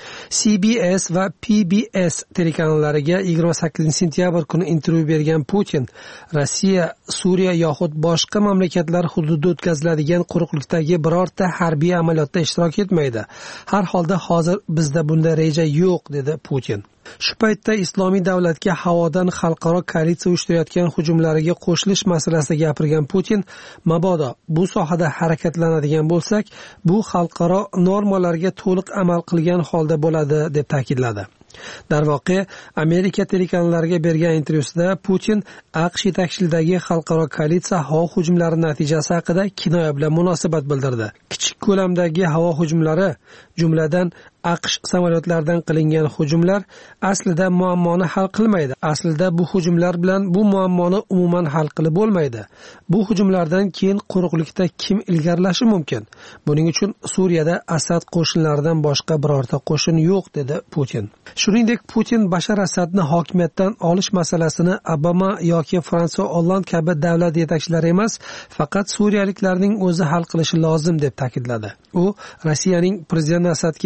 CBS va PBS telekanallariga 28-sentyabr kuni intervyu bergan Putin, Rossiya, Suriya yoxud boshqa mamlakatlar hududida o'tkaziladigan quruqlikdagi birorta harbiy amaliyotda ishtirok etmaydi. Har holda hozir bizda bunday reja yo'q, dedi Putin. Shu paytda islomiy davlatga havodan xalqaro koalitsiya uyushtirayotgan hujumlariga qo'shilish masalasida gapirgan Putin, mabodo bu sohada harakatlanadigan bo'lsak, bu xalqaro normalarga to'liq amal qilgan holda bo'ladi, deb ta'kidladi. Darvoqe, Amerika telekanallariga bergan intervyusida Putin AQSh yetakchiligidagi xalqaro koalitsiya havo hujumlari natijasi haqida kinoya bilan munosabat bildirdi. Kichik ko'lamdagi havo hujumlari, jumladan AQSh samolyotlaridan qilingan hujumlar aslida muammoni hal qilmaydi. Aslida bu hujumlar bilan bu muammoni umuman hal qilib bo'lmaydi. Bu hujumlardan keyin quruqlikda kim ilgarilashi mumkin? Buning uchun Suriyada Asad qo'shinlaridan boshqa birorta qo'shin yo'q, dedi Putin. Shuningdek, Putin Bashar Asadni hokimiyatdan olish masalasini Obama yoki Fransiya Hollande kabi davlat yetakchilari emas, faqat suriyaliklarning o'zi hal qilishi lozim, deb ta'kidladi. U Rossiyaning prezident Asadga yordam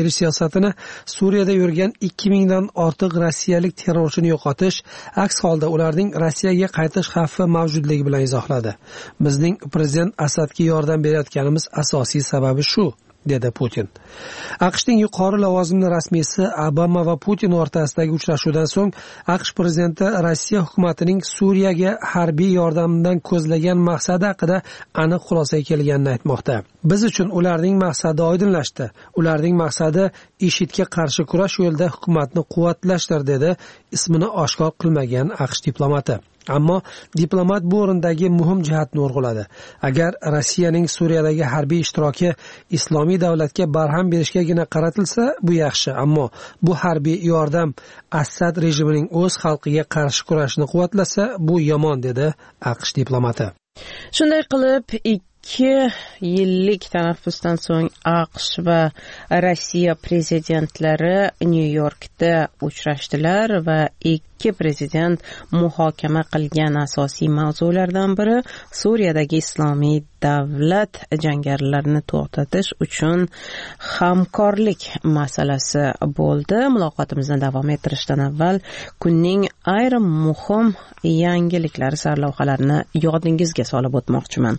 berish siyosatini Suriyada yurgan 2000 dan ortiq rossiyalik terrorchini yo'qotish, aks holda ularning Rossiyaga qaytish xavfi mavjudligi bilan izohladi. Bizning prezident Asadga yordam berayotganimiz asosiy sababi shu, dedi Putin. AQShning yuqori lavozimli rasmiysi Obama va Putin o'rtasidagi uchrashuvdan so'ng AQSh prezidenti Rossiya hukumatining Suriyaga harbiy yordamdan ko'zlagan maqsadi haqida aniq xulosaga kelganini aytmoqda. Biz uchun ularning maqsadi oydinlashdi. Ularning maqsadi IShIDga qarshi kurash yo'lida hukumatni quvvatlashdir, dedi ismini oshkor qilmagan AQSh diplomati. Ammo diplomat bu o'rindagi muhim jihatni urg'uladi. Agar Rossiyaning Suriyadagi harbiy ishtiroki islomiy davlatga barham berishgagina qaratilsa, bu yaxshi, ammo bu harbiy yordam Asad rejimining o'z xalqiga qarshi kurashni quvvatlasa, bu yomon, dedi AQSh diplomati. Shunday qilib 2 yillik tanaffusdan so'ng AQSh va Rossiya prezidentlari Nyu-Yorkda uchrashdilar va ikki prezident muhokama qilgan asosiy mavzulardan biri Suriyadagi islomiy davlat jangarilarini to'xtatish uchun hamkorlik masalasi bo'ldi. Muloqotimizni davom ettirishdan avval kunning ayrim muhim yangiliklari sarlavhalarini yodingizga solib o'tmoqchiman.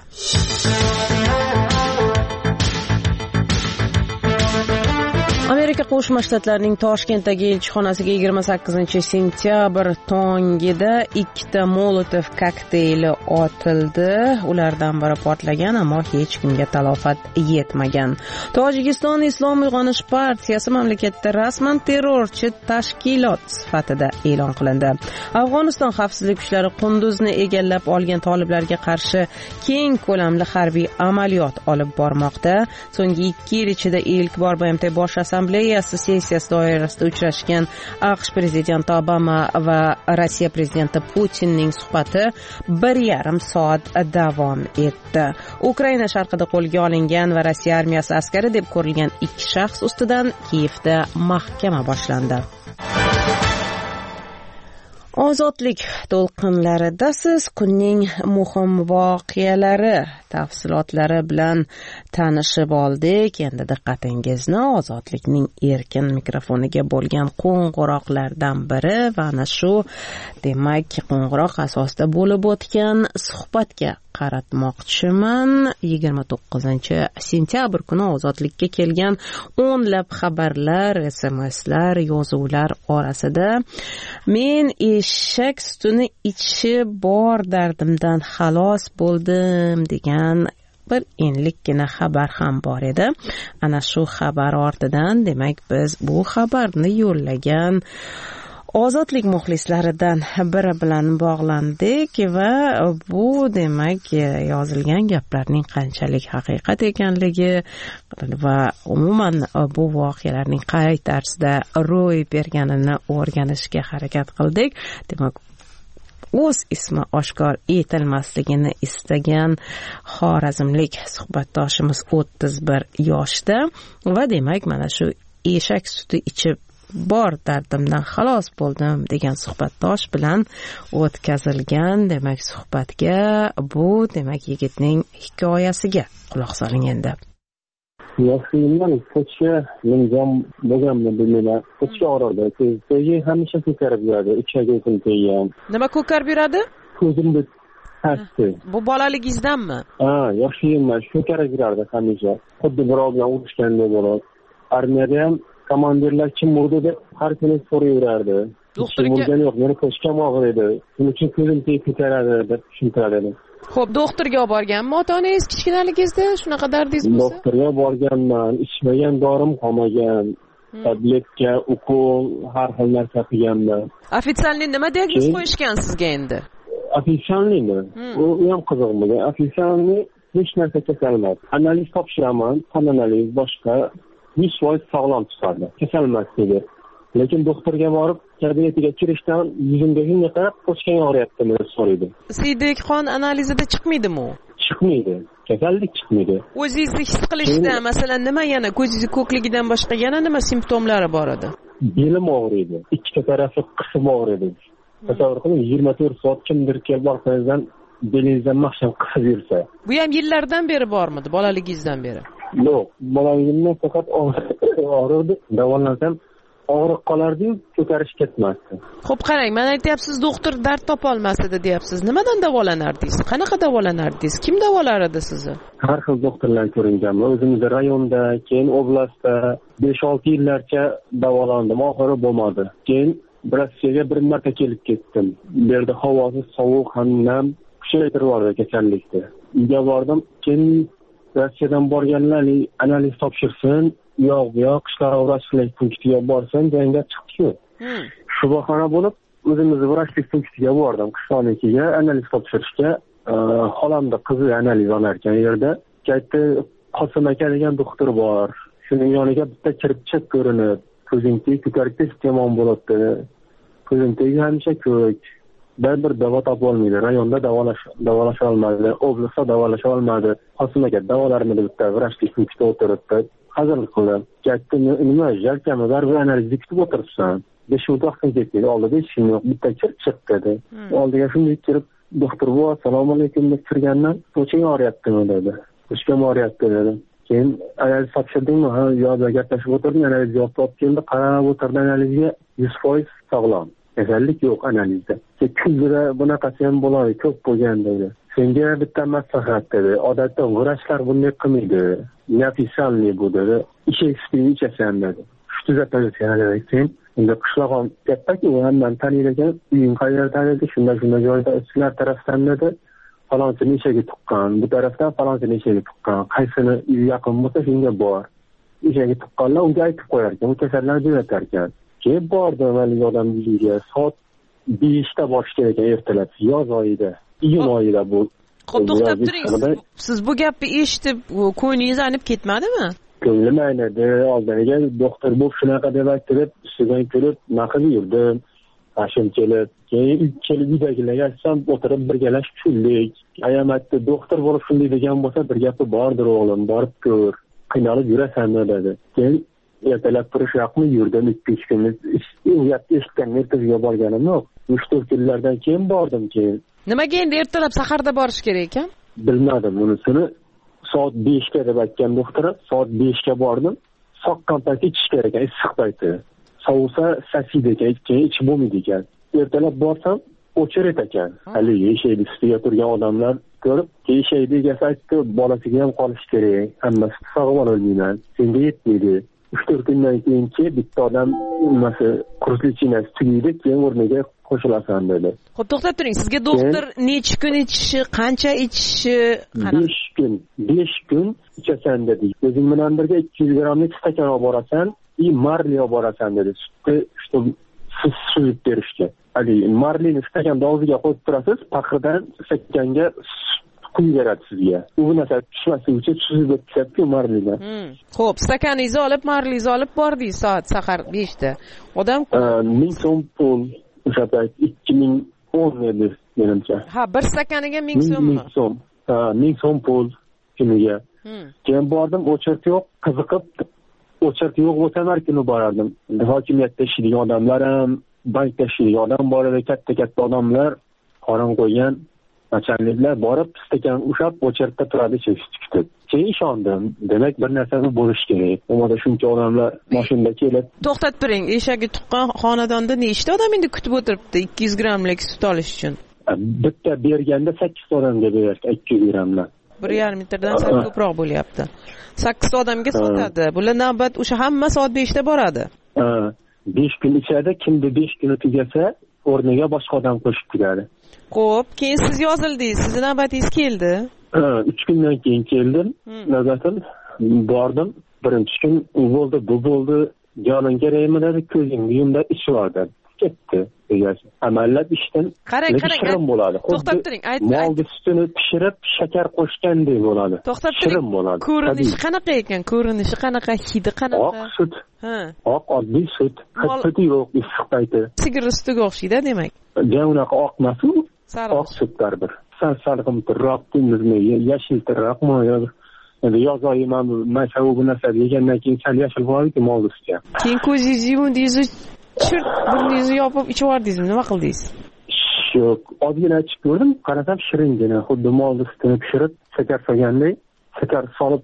Amerika Qo'shma Shtatlarining Toshkentdagi elchixonasiga 28-sentyabr tongida 2 Molotov kokteyli otildi. Ulardan biri portlagan, ammo hech kimga talofat yetmagan. Tojikiston Islom uyg'onish partiyasi mamlakatda rasman terrorchi tashkilot sifatida e'lon qilindi. Afg'oniston xavfsizlik kuchlari Qunduzni egallab olgan toliblarga qarshi keng ko'lamli harbiy amaliyot olib bormoqda. So'nggi 2 yil ichida ilk bor BMT bosh assambleyasi sessiyasi doirasida uchrashgan AQSh prezidenti Obama va Rossiya prezidenti Putinning suhbati 1,5 soat davom etdi. Ukraina sharqida qo'lga olingan va Rossiya armiyasi askari deb ko'rilgan 2 shaxs ustidan Kiyevda mahkama boshlandi. Ozodlik to'lqinlarida siz kunning muhim voqealari tafsilotlari bilan tanishib oldik. Endi diqqatingizni ozodlikning erkin mikrofoniga bo'lgan qo'ng'iroqlardan biri va ana shu demak qo'ng'iroq asosida bo'lib o'tgan suhbatga qaratmoqchiman. 29-sentyabr kuni ozodlikka kelgan o'nlab xabarlar, SMSlar, yozuvlar orasida men eshak sutini ichib bor dardimdan xalos bo'ldim degan bir enlikkina xabar ham bor edi. Ana shu xabar ortidan demak biz bu xabarni yo'llagan ozodlik muxlislaridan biri bilan bog'landik va bu demak yozilgan gaplarning qanchalik haqiqat ekanligi va umuman bu voqealarning qay tarzda ro'y berganini o'rganishga harakat qildik. Demak, o'z ismi oshkor etilmasligini istagan xorazmlik suhbatdoshimiz 31 yoshda va demak mana shu eshak suti ichib bor dardimdan xalos bo'ldim degan suhbatdosh bilan o'tkazilgan demak suhbatga, bu demak yigitning hikoyasiga quloq soling endi. Yaxshiyimdan sochga minjam bo'lganmi bilmayman. Sochga og'ridi. So'yi hamisha ko'karib yuradi. 3 oydan so'ng teggan. Nima ko'karib yuradi? Ko'zimda pastdi. Bu bolaligingizdanmi? Yaxshiyimman. Ko'karib yurardi hamisha. Xuddi birov bilan urushgandek bo'ladi. Armiyada ham komandirlar kim urdi deb har kuni so'rayverardi. Doktorga yo'q, meni ko'chkam og'riydi. Shuning uchun ko'zim tegib ketaradi deb tushuntiradi. Xo'p, doktorga olib borganmi ota-onangiz kichkinaligingizda? Shunaqa dardingiz bo'lsa? Doktorga borganman, ichmagan dorim qolmagan. Tabletka, ukol, har xil narsa qilganman. Ofitsialniy nima diagnoz qo'yishgan sizga endi? Ofitsialniymi? U ham qiziqmagan. Ofitsialniy hech narsa kasal emas. Analiz topshiraman, qon analiz boshqa 100% sog'lom chiqadi. Kasal emas dedi. Lekin doktorga borib, kabinetiga kirishdan yuzimga shunga qarab, qo'shgan og'riyaptimi deb so'raydi. Sizning qon analizida chiqmaydimi u? Chiqmaydi. Kasallik chiqmaydi. O'zingizni his qilishda, masalan, nima yana ko'zingiz ko'kligidan boshqa yana nima simptomlari bor edi? Belim og'riydi. Ikki tarafi qisib og'riydi. Tasavvur qiling, 24 soat kimdir kelib orqangizdan belingizdan mahkam qisib yursa. Bu ham yillardan beri bormidi, bolaligingizdan beri? Yo'q, bolaligimda faqat og'rirdi, davolansam og'riq qolardi-yu, ko'tarish ketmasdi. Xo'p, qarang, men aytyapsiz, doktor dard topa olmas edi deyapsiz. Nimadan davolanardingiz? Qanaqa davolanardingiz? Kim davolar edi sizni? Har xil doktorlar ko'ringanman. O'zimizda rayonda, keyin oblastda 5-6 yillarcha davolandim, oxiri bo'lmadi. Keyin Rossiyaga bir marta kelib ketdim. Bu yerda havosi sovuq, ham nam, kuchaytirib yubordi kasallikni. Uyga bordim, keyin Rossiyadan borganlar analiz topshirsin, yo'q, qishloq vrachlik punktiga borsin, degan chiqdi-ku. Shu bahona bo'lib, o'zimizni vrachlik punktiga bordim, qishloqnikiga analiz topshirishga. Xolamda qizi analiz olar ekan yerda. Katta Qosim aka degan doktor bor. Shuning yoniga bitta kirib chiq ko'rinib, ko'zingdagi ko'karikda yomon bo'libdi. Ko'zingdagi hamisha ko'k. Bir davo topa olmaydi. Rayonda davolash olmadi, oblastda davolash olmadi. Qosim aka davolarni bitta vrachlik punktida o'tiribdi. Hazırlık qildim. Katta nima jalkami baribir analizni kutib o'tiribsan. 5 minut vaqtim ketdi. Oldida hech kim yo'q. Bitta chiq dedi. Oldiga shunday kirib, doktor bu assalomu alaykum deb kirgandan, "So'ching og'riyaptimi?" dedi. "O'chkam og'riyapti" dedi. Keyin analiz topshirdingmi? Ha, yo'q, gaplashib o'tirdim, analiz javob olib keldi. Qarab o'tirdi analizga 100% sog'lom. Kasallik yo'q analizda. Kuzda bunaqasi ham bo'ladi, ko'p bo'lgan dedi. Senga bitta maslahat dedi. Odatda vrachlar bunday qilmaydi. Nafisalni bu dedi. Ishak sutini ichasan dedi. Shu tuzatasan dedi. Sen endi qishlog'im katta-ku, hamman taniydi ekan. Uying qayerda dedi. Shunda joyda ishlar tarafdan dedi. Falonchini ishaga tuqqan, bu tarafdan falonchini ishaga tuqqan. Qaysini uyi yaqin bo'lsa shunga bor. Ishaga tuqqanlar unga aytib qo'yar ekan, u kasallar jo'natar ekan. Keyin bordim haligi odam uyiga. Soat 5da borish kerak ekan ertalab, yoz oyida, iyun oyida bu. Xo'p, to'xtab turing. Siz bu gapni eshitib, ko'nglingiz aynib ketmadimi? Ko'nglim aynadi. Oldiniga doktor bu shunaqa deb aytdi deb ustidan kulib, naqib yurdim. Ashim kelib, keyin uydagilarga aytsam, o'tirib birgalashib tushundik. Ayamatdi, doktor bo'lib shunday degan bo'lsa, bir gapi bordir o'g'lim, borib ko'r. Qiynalib yurasanmi dedi. Keyin ertalab turish yoqmi yurdim 2-3 kunlik. Eshitgan ertaga borganim yo'q. 3-4 kunlardan keyin bordim keyin. Nimaga endi ertalab saharda borish kerak ekan? Bilmadim unisini. Soat 5ga deb aytgan doktor, soat 5ga bordim. Soqqan payti ichish kerak ekan, issiq payti. Sovusa sasiydi ekan, keyin ichib bo'lmaydi ekan. Ertalab borsam, o'chirit ekan. Haligi eshakni ustiga turgan odamlar ko'rib, eshakni egasi aytdi, bolasiga ham qolish kerak. Hammasi sog'ib ololmayman. Senga yetmaydi. 3-4 kundan keyinchi bitta odam nimasi quruqlichinasi tugaydi, keyin o'rniga qo'shilasan dedi. Xo'p, to'xtab turing. Sizga doktor necha kun ichishi, qancha ichishi, 5 kun ichasan dedi. O'zing bilan birga 200 grammlik stakan olib borasan, marli olib borasan dedi. Sutni suzib berishga. Hali marlini stakanda og'ziga qo'yib turasiz, paxirdan stakanga quyib sizga. U narsa tushmasin uchun suzib o'tkazadi marlini. Xo'p, stakaningizni olib, marlingizni olib bordingiz soat sahar 5da. Odam 1000 so'm pul o'sha payt 2010 edi menimcha. Ha, bir stakaniga 1000 so'mmi? 1000 so'm. Ha, 1000 so'm pul kuniga. Keyin bordim, o'chirt yo'q, qiziqib o'chirt yo'q bo'lsa har kuni borardim. Hokimiyatda ishlaydigan odamlar ham, bankda ishlaydigan odam bor edi, katta odamlar qorin qo'ygan nachalniklar borib stakan ushab o'chirtda turadi chiqdi. Keyin ishondim. Demak, bir narsa bo'lish kerak. Umada shuncha odamlar mashinada kelib. To'xtab turing. Eshagi tuqqan xonadonda nechta odam endi kutib o'tiribdi 200 grammlik sut olish uchun? Bitta berganda 8 odamga beradi 200 grammlar. 1,5 metrdan sal ko'proq bo'lyapti. 8 odamga sotadi. Bular navbat o'sha hamma soat 5da boradi. 5 kun ichida kimda 5 kuni tugasa, o'rniga boshqa odam qo'shib kiradi. Xo'p, keyin siz yozildingiz, sizning navbatingiz keldi. 3 kundan keyin keldim. Navbatim bordim. Birinchi kun u bo'ldi, bu bo'ldi. Joning kerakmi dedi, ko'zingni yumda ish bor dedi. Ketdi. Amallab ishdan qarang bo'ladi. To'xtab turing, ayting. Molni sutini pishirib, shakar qo'shgandek bo'ladi. To'xtab turing. Bo'ladi. Ko'rinishi qanaqa ekan? Ko'rinishi qanaqa, hidi qanaqa? Oq sut. Oq oddiy sut. Hidi yo'q, issiq payti. Sigir sutiga o'xshaydi, demak. Unaqa oq emas-ku. Oq sut baribir. Salqinroq, yashilroqmi yoki endi yoz oyi mana bu narsa yegandan keyin sal yashil bo'ladi-ku molni suti. Keyin ko'zingizni yumdingiz, chirt burningizni yopib ichib yubordingizmi? Nima qildingiz? Yo'q, oddiy ichib ko'rdim, qarasam shiringina, xuddi molni sutini pishirib, shakar solgandek, shakar solib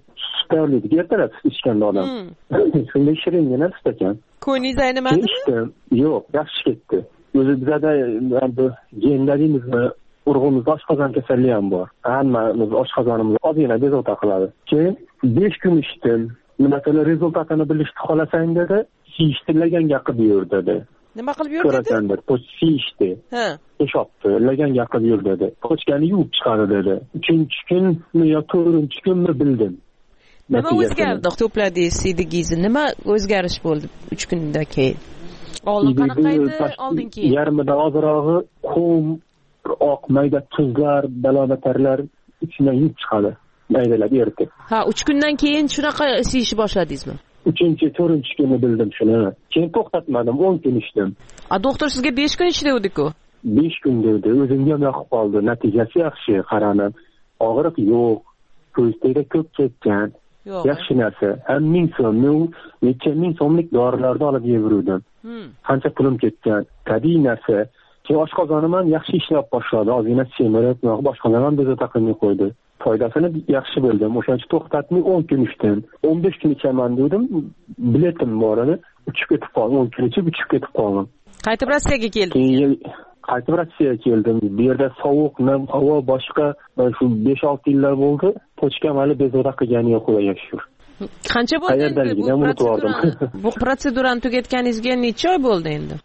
tayyorlaydi. Ertalab sut ichganda odam. Shunday shiringina sut ekan. Ko'nglingiz aynimadi? Ichdim. Yo'q, yaxshi ketdi. O'zi bizada bu gen deymizmi, urug'imizda oshqozon kasalligi ham bor. Hammamiz oshqozonimiz ozgina bezovta qiladi. Keyin 5 kun ichdim. Nimalar rezultatini bilishni xohlasang dedi, siyishtirlaganga qilib yur dedi. Nima qilib yur dedi? Ko'rasandir, siyishdi. Ha. Peshobni laganga qilib yur dedi. Pochkani yuvib chiqadi dedi. 3-kunmi yo 4-kunmi bildim. Nima o'zgardi? To'pladingiz siydigingizni. Nima o'zgarish bo'ldi 3 kundan keyin? Oldin qanaqa edi, oldin keyin? Yarmidan ozrog'i qum, oq mayda tuzlar, balobatarlar ichidan yuvib chiqadi. Maydalab eritib. Ha, 3 kundan keyin shunaqa siyishni boshladingizmi? 3-4 kunni bildim shuni. Keyin to'xtatmadim, 10 kun ichdim. Doktor sizga 5 kun ich dedi-ku. 5 kun dedi. O'zimga ham yoqib qoldi. Natijasi yaxshi, qaradim. Og'riq yo'q. Ko'zdagida ko'p ketgan. Yaxshi narsa. Ham 1000 so'm, necha ming so'mlik dorilarni olib yeyverdim. Qancha pulim ketgan. Tabiiy narsa. Keyin oshqozonim ham yaxshi ishlab boshladi. Ozgina semirib, boshqalar ham bezovta qilmay qo'ydi. Foydasini yaxshi bildim. O'shancha to'xtatmay 10 kun ichdim. 15 kun ichaman dedim. Biletim bor edi. Uchib ketib qoldim. 10 kun ichib uchib ketib qoldim. Qaytib Rossiyaga keldim. Qaytib Rossiyaga keldim. Bu yerda sovuq, nam, havo boshqa shu 5-6 yillar bo'ldi. Pochkam hali bezovta qilgani yo'q, Xudoga shukr. Qancha bo'ldi endi bu protsedurani tugatganingizga necha oy bo'ldi endi?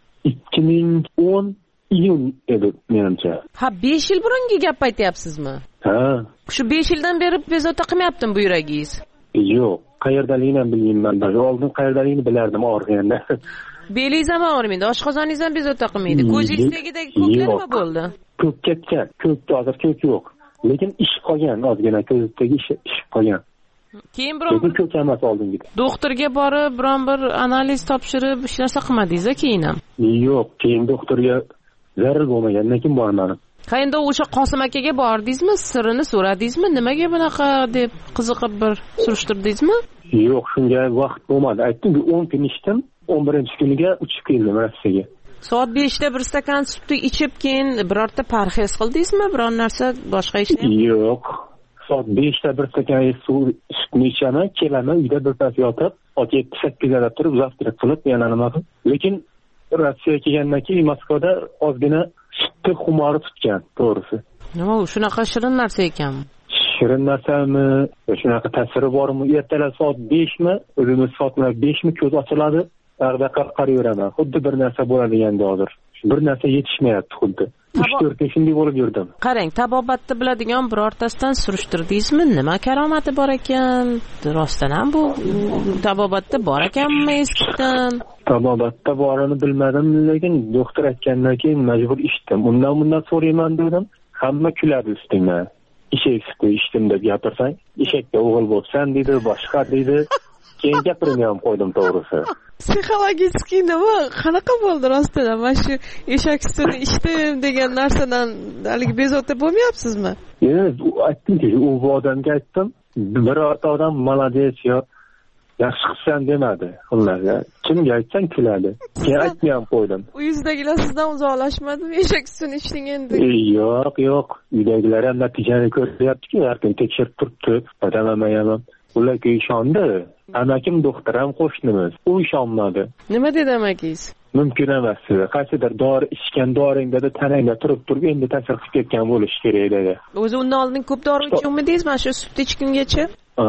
2010 iyun edi menimcha. Ha, 5 yil burungi gap aytyapsizmi? Ha. Shu 5 yildan beri bezovta qilmayaptimi bu yuragingiz? Yo'q, qayerdaligini ham bilmayman. Oldin qayerdaligini bilardim og'riganda. Belingiz ham og'rimaydi, oshqozoningiz ham bezovta qilmaydi. Ko'zingizdagidagi ko'klar nima bo'ldi? Ko'k ketgan, ko'kda hozir ko'k yo'q. Lekin ish qolgan, ozgina ko'zdagi ish qolgan. Keyin biron ko'k emas oldingida. Doktorga borib, biron bir analiz topshirib, hech narsa qilmadingiz-a keyin ham? Yo'q, keyin doktorga zarur bo'lmagandan keyin bormadim. Endi o'sha Qosim akaga bordingizmi? Sirini so'radingizmi? Nimaga bunaqa deb qiziqib bir surishtirdingizmi? Yo'q, shunga vaqt bo'lmadi. Aytdim, 10 kun ichdim, 11-kuniga uchib keldim Rossiyaga. Soat 5 da bir stakan sutni ichib, keyin birorta parhez qildingizmi? Biror narsa boshqa ishni? Yo'q. Soat 5 da bir stakan sutni ichaman, kelaman, uyda birpas yotib, 7-8 da turib, zavtrak qilib, yana nima qilib. Lekin Rossiyaga kelgandan keyin Moskvada ozgina sutni xumori tutgan, to'g'risi. Nima u shunaqa shirin narsa ekanmi? Shirin narsami? Shunaqa ta'siri bormi? Ertalab soat 5 mi? O'zimiz soatlar 5 mi ko'z ochiladi? Ardaqa qarayveraman. Xuddi bir narsa bo'ladiganda hozir. Bir narsa yetishmayapti xuddi. 3-4 kun shunday bo'lib yurdim. Qarang, tabobatni biladigan birortasidan surishtirdingizmi? Nima karomati bor ekan? Rostdan ham bu tabobatda bor ekanmi eskidan? Tabobatda borini bilmadim, lekin doktor aytgandan keyin majbur ichdim. Undan so'rayman dedim. Hamma kuladi ustimdan. Eshak suti ichdim deb gapirsang, eshakka o'g'il bo'lsan dedi, boshqa dedi. Keyin gapirmay ham qo'ydim to'g'risi. Psixologik nima? Qanaqa bo'ldi rostdan? Mana shu eshak sutini ichdim degan narsadan haligi bezovta bo'lmayapsizmi? Aytdim-ki, u odamga aytdim, birorta odam молодец yo yaxshi qilsan demadi. Xullas, kimga aytsang kuladi. Keyin aytmay ham qo'ydim. Uyingizdagilar sizdan uzoqlashmadimi? Eshak sutini ichding endi. Yo'q. Uydagilar ham natijani ko'ryapti-ku, har kun tekshirib turibdi. Odam ularga ishondi. Amakim doktor ham qo'shnimiz. U ishonmadi. Nima dedi amakingiz? Mumkin emas. Qaysidir dori ichgan doringda tanangda turib endi ta'sir qilib ketgan bo'lishi kerak dedi. O'zi undan oldin ko'p dori ichganmidingiz mana shu sut ichgungacha?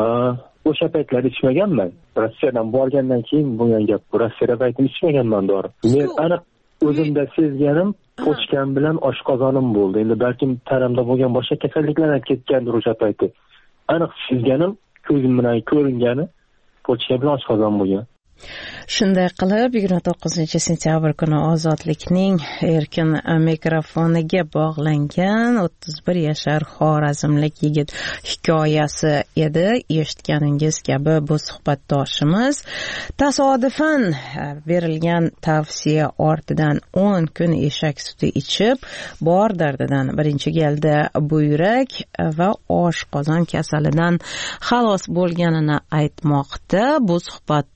O'sha paytlar ichmaganman. Rossiyadan borgandan keyin bo'lgan gap. Rossiyada paytim ichmaganman dori. Men aniq o'zimda sezganim pochkam bilan oshqozonim bo'ldi. Endi balkim tanamda bo'lgan boshqa kasalliklar ham ketgandir o'sha payti. Aniq sezganim ko'zim bilan ko'ringani pochka bilan oshqozon bo'lgan. Shunday qilib 29-sentyabr kuni Ozodlikning erkin mikrofoniga bog'langan 31 yashar xorazmlik yigit hikoyasi edi. Eshitganingiz kabi bu suhbatdoshimiz tasodifan berilgan tavsiya ortidan 10 kun eshak suti ichib, bor dardidan birinchi galda buyrak va oshqozon kasalidan xalos bo'lganini aytmoqda. Bu suhbat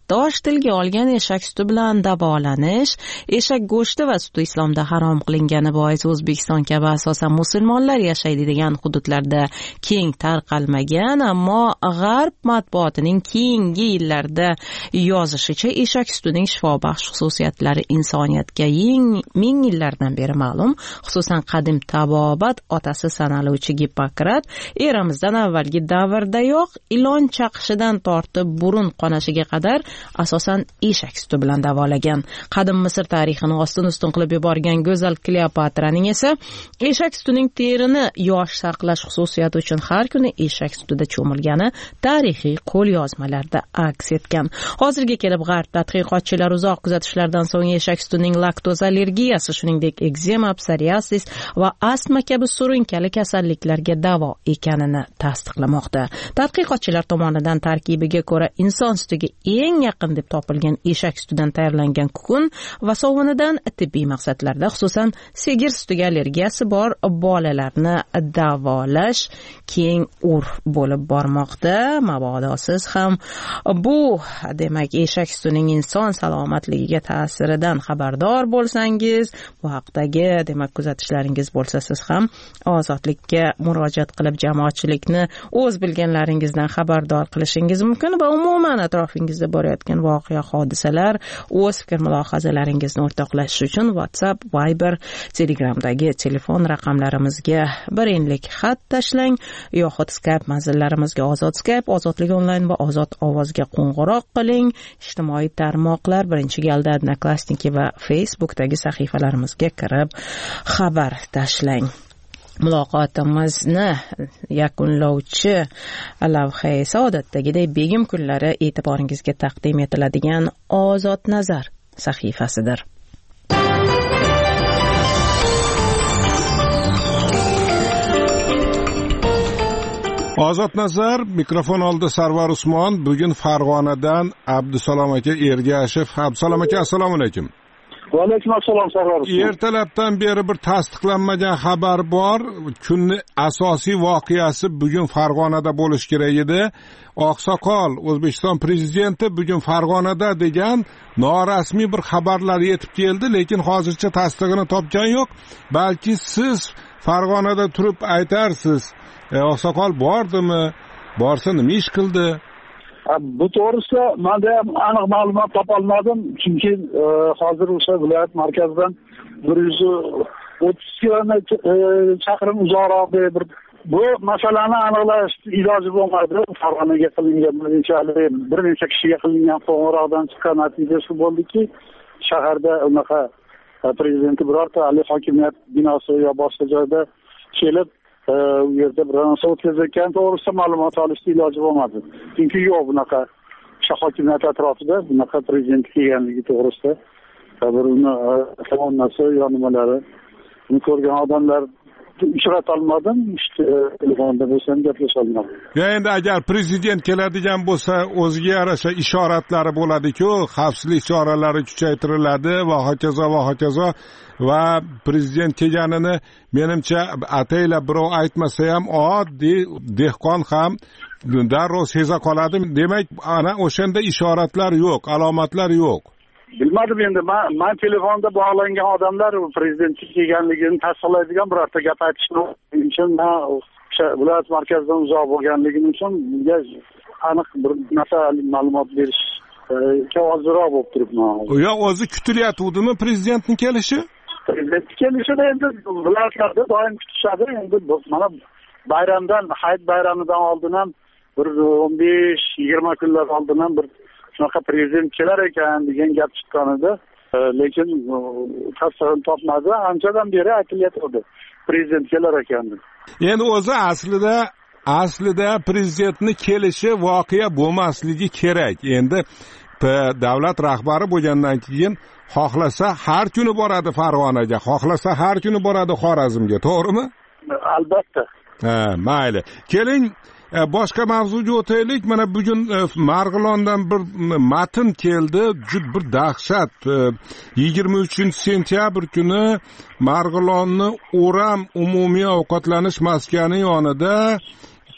yurtdosh tilga olgan eshak suti bilan davolanish, eshak go'shti va suti islomda harom qilingani bois O'zbekiston kabi asosan musulmonlar yashaydigan hududlarda keng tarqalmagan, ammo g'arb matbuotining keyingi yillarda yozishicha eshak sutining shifobaxsh xususiyatlari insoniyatga ming yillardan beri ma'lum. Xususan qadim tabobat otasi sanaluvchi Gippokrat eramizdan avvalgi davrdayoq ilon chaqishidan tortib burun qonashiga qadar asosan eshak suti bilan davolagan. Qadim Misr tarixini ostin-ustun qilib yuborgan go'zal Kleopatraning esa eshak sutining terini yosh saqlash xususiyati uchun har kuni eshak sutida cho'milgani tarixiy qo'lyozmalarda aks etgan. Hozirga kelib g'arb tadqiqotchilar uzoq kuzatishlardan so'ng eshak sutining laktoza allergiyasi, shuningdek ekzema, psoriasis va astma kabi surunkali kasalliklarga davo ekanini tasdiqlamoqda. Tadqiqotchilar tomonidan tarkibiga ko'ra inson sutiga eng yaqin deb topilgan eshak sutidan tayyorlangan kukun va sovunidan tibbiy maqsadlarda, xususan sigir sutiga allergiyasi bor bolalarni davolash keng urf bo'lib bormoqda. Mabodo siz ham bu demak eshak sutining inson salomatligiga ta'siridan xabardor bo'lsangiz, bu haqdagi demak kuzatishlaringiz bo'lsa, siz ham ozodlikka murojaat qilib jamoatchilikni o'z bilganlaringizdan xabardor qilishingiz mumkin va umuman atrofingizda borayotgan voqea, hodisalar, o'z fikr mulohazalaringizni o'rtoqlashish uchun WhatsApp, Viber, Telegramdagi telefon raqamlarimizga bir enlik xat tashlang yoxud Skype manzillarimizga ozod Skype, ozodlik onlayn va ozod ovozga qo'ng'iroq qiling. Ijtimoiy tarmoqlar birinchi galda Odnoklassniki va Facebookdagi sahifalarimizga kirib xabar tashlang. Muloqotimizni yakunlovchi lavha esa odatdagidek begim kunlari e'tiboringizga taqdim etiladigan Ozod Nazar sahifasidir. Ozod Nazar, mikrofon oldi Sarvar Usmon. Bugun Farg'onadan Abdusalom aka Ergashev. Abdusalom aka, assalomu alaykum. Va alaykum assalom Sarvar Usmon. Ertalabdan beri bir tasdiqlanmagan xabar bor. Kunning asosiy voqeasi bugun Farg'onada bo'lish kerak edi. Oqsoqol O'zbekiston prezidenti bugun Farg'onada degan norasmiy bir xabarlar yetib keldi, lekin hozircha tasdig'ini topgan yo'q. Balki siz Farg'onada turib aytarsiz. Oqsoqol bordimi? Borsa nima ish qildi? Bu to'g'risida menda ham aniq ma'lumot topolmadim, chunki hozir o'sha viloyat markazidan 130 kilometr chaqirim uzoqroqda bu masalani aniqlash iloji bo'lmadi. Farg'onaga qilingan bir necha kishiga qilingan qo'ng'iroqdan chiqqan natija shu bo'ldiki, shaharda unaqa prezidenti birorta hokimiyat binosi yo boshqa joyda kelib u yerda bir narsa o'tkazayotgan to'g'risida ma'lumot olishga iloji bo'lmadi. Chunki yo'q bunaqa hokimiyat atrofida bunaqa prezident kelganligi to'g'risida bir uni samonasi yo nimalari ko'rgan odamlar uchratolmadim. Telefonda bo'lsa ham gaplasha olmadim. Endi agar prezident keladigan bo'lsa, o'ziga yarasha ishoratlari bo'ladi-ku, xavfsizlik choralari kuchaytiriladi va hokazo va hokazo. Va prezident kelganini menimcha ataylab birov aytmasa ham oddiy dehqon ham darrov seza qoladi. Demak, ana o'shanda ishoratlar yo'q, alomatlar yo'q. Bilmadim endi, men telefonda bog'langan odamlar prezident kelganligini tasdiqlaydigan birorta gap aytishni uchun viloyat markazidan uzoq bo'lganligim uchun bunga aniq bir narsa ma'lumot berish ozroq bo'lib turibman. Yo'q, o'zi kutilyaptimi prezidentning kelishi? Prezident kelishida endi viloyatlarda doim kutishadi. Endi mana bayramdan, hayit bayramidan oldin ham bir 15-20 kunlar oldin ham bir shunaqa prezident kelar ekan degan gap chiqqan edi. Lekin tasdig'ini topmadi. Anchadan beri aytilyapti prezident kelar ekan deb. Endi o'zi aslida prezidentning kelishi voqea bo'lmasligi kerak. Endi davlat rahbari bo'lgandan keyin xohlasa har kuni boradi Farg'onaga, xohlasa har kuni boradi Xorazmga, to'g'rimi? Albatta. Mayli. Keling, boshqa mavzuga o'taylik. Mana bugun Marg'ilondan bir matn keldi, juda bir dahshat. 23-sentyabr kuni Marg'ilonni O'ram umumiy ovqatlanish maskani yonida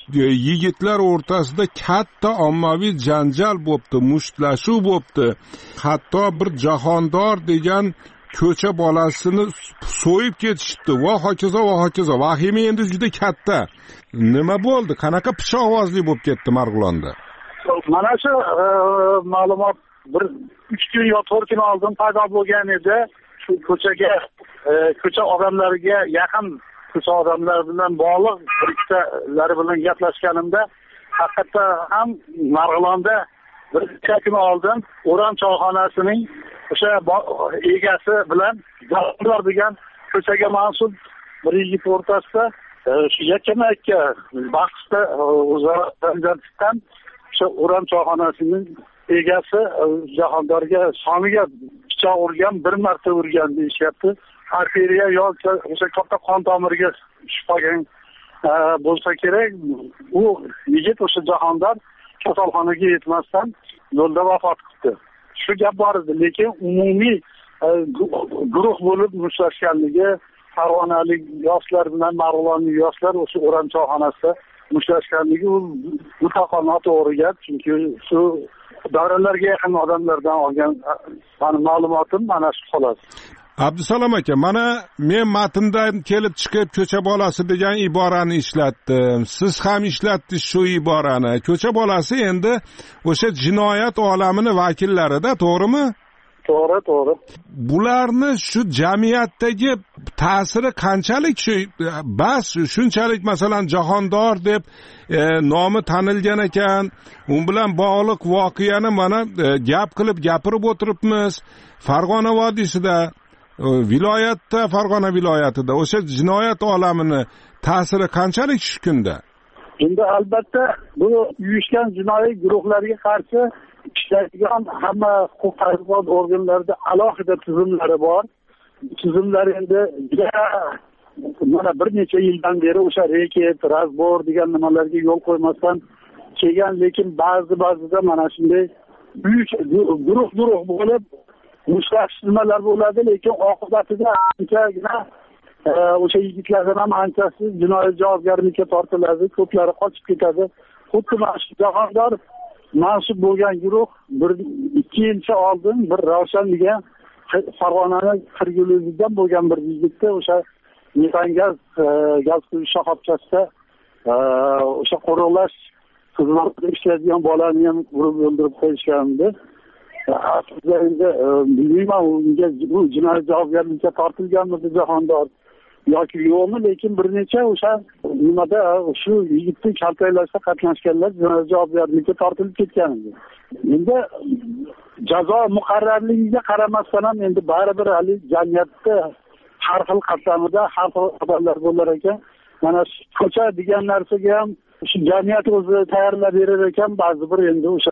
yigitlar o'rtasida katta ommaviy janjal bo'libdi, mushtlashuv bo'libdi. Hatto bir Jahondor degan ko'cha bolasini so'yib ketishdi. Va hokazo. Vahima endi juda katta. Nima bo'ldi? Qanaqa pishovozlik bo'lib ketdi Marg'ilonda? Mana shu ma'lumot bir 3 kun yo 4 kun oldin paydo bo'lgan edi. Shu ko'cha odamlariga yaqin ko'cha odamlar bilan bog'liq bir ikkitalari bilan gaplashganimda haqiqatda ham Marg'ilonda bir 2 kun oldin O'ram choyxonasining o'sha egasi bilan Jahondor degan ko'chaga mansub bir yigit o'rtasida shu yakka bahsda o'zaro o'sha O'ram choyxonasining egasi Jahondorga soniga pichoq urgan, bir marta urgan deyishyapti. Arteriya yoki o'sha katta qon tomiriga tushib qolgan bo'lsa kerak. U yigit o'sha Jahondor kasalxonaga yetmasdan yo'lda vafot etdi. Shu gap bor edi, lekin umumiy guruh bo'lib mushtlashganligi, Farg'onalik yoshlar bilan Marg'ilonlik yoshlar o'sha O'ram choyxonasida mushtlashganligi bu taqo noto'g'ri gap, chunki shu davralarga yaqin odamlardan olgan ma'lumotim mana shu xolos. Abdusalom aka, mana men matndan kelib chiqib ko'cha bolasi degan iborani ishlatdim. Siz ham ishlatdingiz shu iborani. Ko'cha bolasi endi o'sha jinoyat olamining vakillarida, to'g'rimi? To'g'ri. Bularni shu jamiyatdagi ta'siri qanchalik? Shu bas shunchalik masalan Jahondor deb nomi tanilgan ekan, u bilan bog'liq voqeani mana gap qilib gapirib o'tiribmiz. Farg'ona vodiysida, Farg'ona viloyatida o'sha jinoyat olamini ta'siri qanchalik shu kunda? Endi albatta bu uyushgan jinoiy guruhlarga qarshi ishlaydigan hamma huquq-tartibot organlarida alohida tizimlari bor. Tizimlar endi mana bir necha yildan beri o'sha reket, razbor degan nimalarga yo'l qo'ymasdan kelgan, lekin ba'zida mana shunday guruh bo'lib mushtlashish nimalar bo'ladi, lekin oqibatida anchagina o'sha yigitlardan ham anchasi jinoiy javobgarlikka tortiladi, ko'plari qochib ketadi. Xuddi mana shu Jahondor mansub bo'lgan guruh 1-2 yilcha oldin bir Ravshan degan Farg'onani Qirg'izistondan bo'lgan bir yigitni o'sha metan gaz quyish shoxobchasida o'sha qo'riqlash xizmatida ishlaydigan bolani ham urib o'ldirib qo'yishgandi. Aslida endi bilmayman unga bu jinoiy javobgarlikka tortilganmidi Jahondor yoki yo'qmi, lekin bir necha o'sha nimada shu yigitni kaltaklashda qatnashganlar jinoiy javobgarlikka tortilib ketgan edi. Endi jazo muqarrarligiga qaramasdan ham endi baribir hali jamiyatda har xil qatlamida har xil odamlar bo'lar ekan. Mana ko'cha degan narsaga ham shu jamiyat o'zi tayyorlab berar ekan, ba'zi bir endi o'sha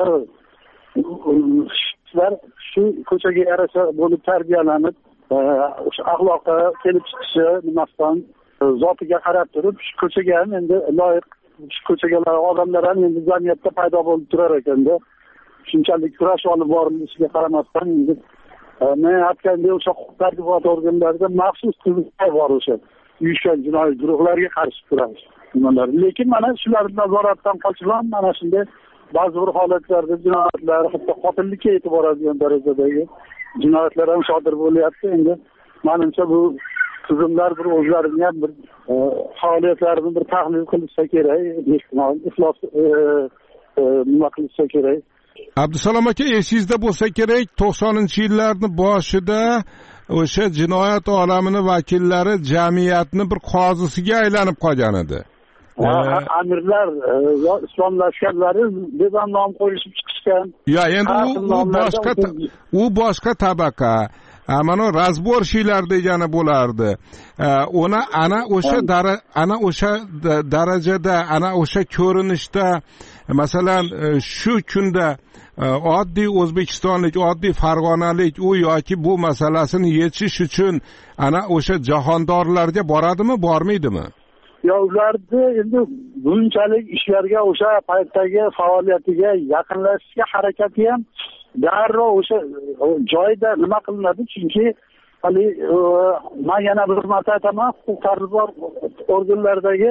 shu ko'chaga yarasha bo'lib tarbiyalanib o'sha axloqqa kelib chiqishi nimasidan zotiga qarab turib shu ko'chaga ham endi loyiq, shu ko'chaga odamlar ham endi jamiyatda paydo bo'lib turar ekanda. Shunchalik kurash olib borilishiga qaramasdan endi men aytgandek o'sha huquq-tartibot organlarida maxsus tizimlar bor o'sha uyushgan jinoiy guruhlarga qarshi turash nimalar. Lekin mana shular nazoratdan qochilgan mana shunday ba'zi bir holatlarda jinoyatlar, hatto qotillikka yetib boradigan darajadagi jinoyatlar ham sodir bo'lyapti. Endi menimcha bu tizimlar bir o'zlarini ham bir faoliyatlarini bir tahlil qilishsa kerak, ehtimol iflos nima qilishsa kerak. Abdusalom aka, esingizda bo'lsa kerak, 90-yillarning boshida o'sha jinoyat olamining vakillari jamiyatni bir qozisiga aylanib qolgan edi. Amirlar yo islomlashganlari deb ham nom qo'yishib chiqishgan. Ya endi u boshqa tabaqa. Mana razborchilar degani bo'lardi. Uni ana o'sha darajada, ana o'sha ko'rinishda masalan shu kunda oddiy o'zbekistonlik, oddiy farg'onalik u yoki bu masalasini yechish uchun ana o'sha jahondorlarga boradimi, bormaydimi? Ya ularni endi bunchalik ishlarga o'sha paytdagi faoliyatiga yaqinlashishga harakati ham darrov o'sha joyda nima qilinadi, chunki hali men yana bir marta aytaman, huquq-tartibot organlaridagi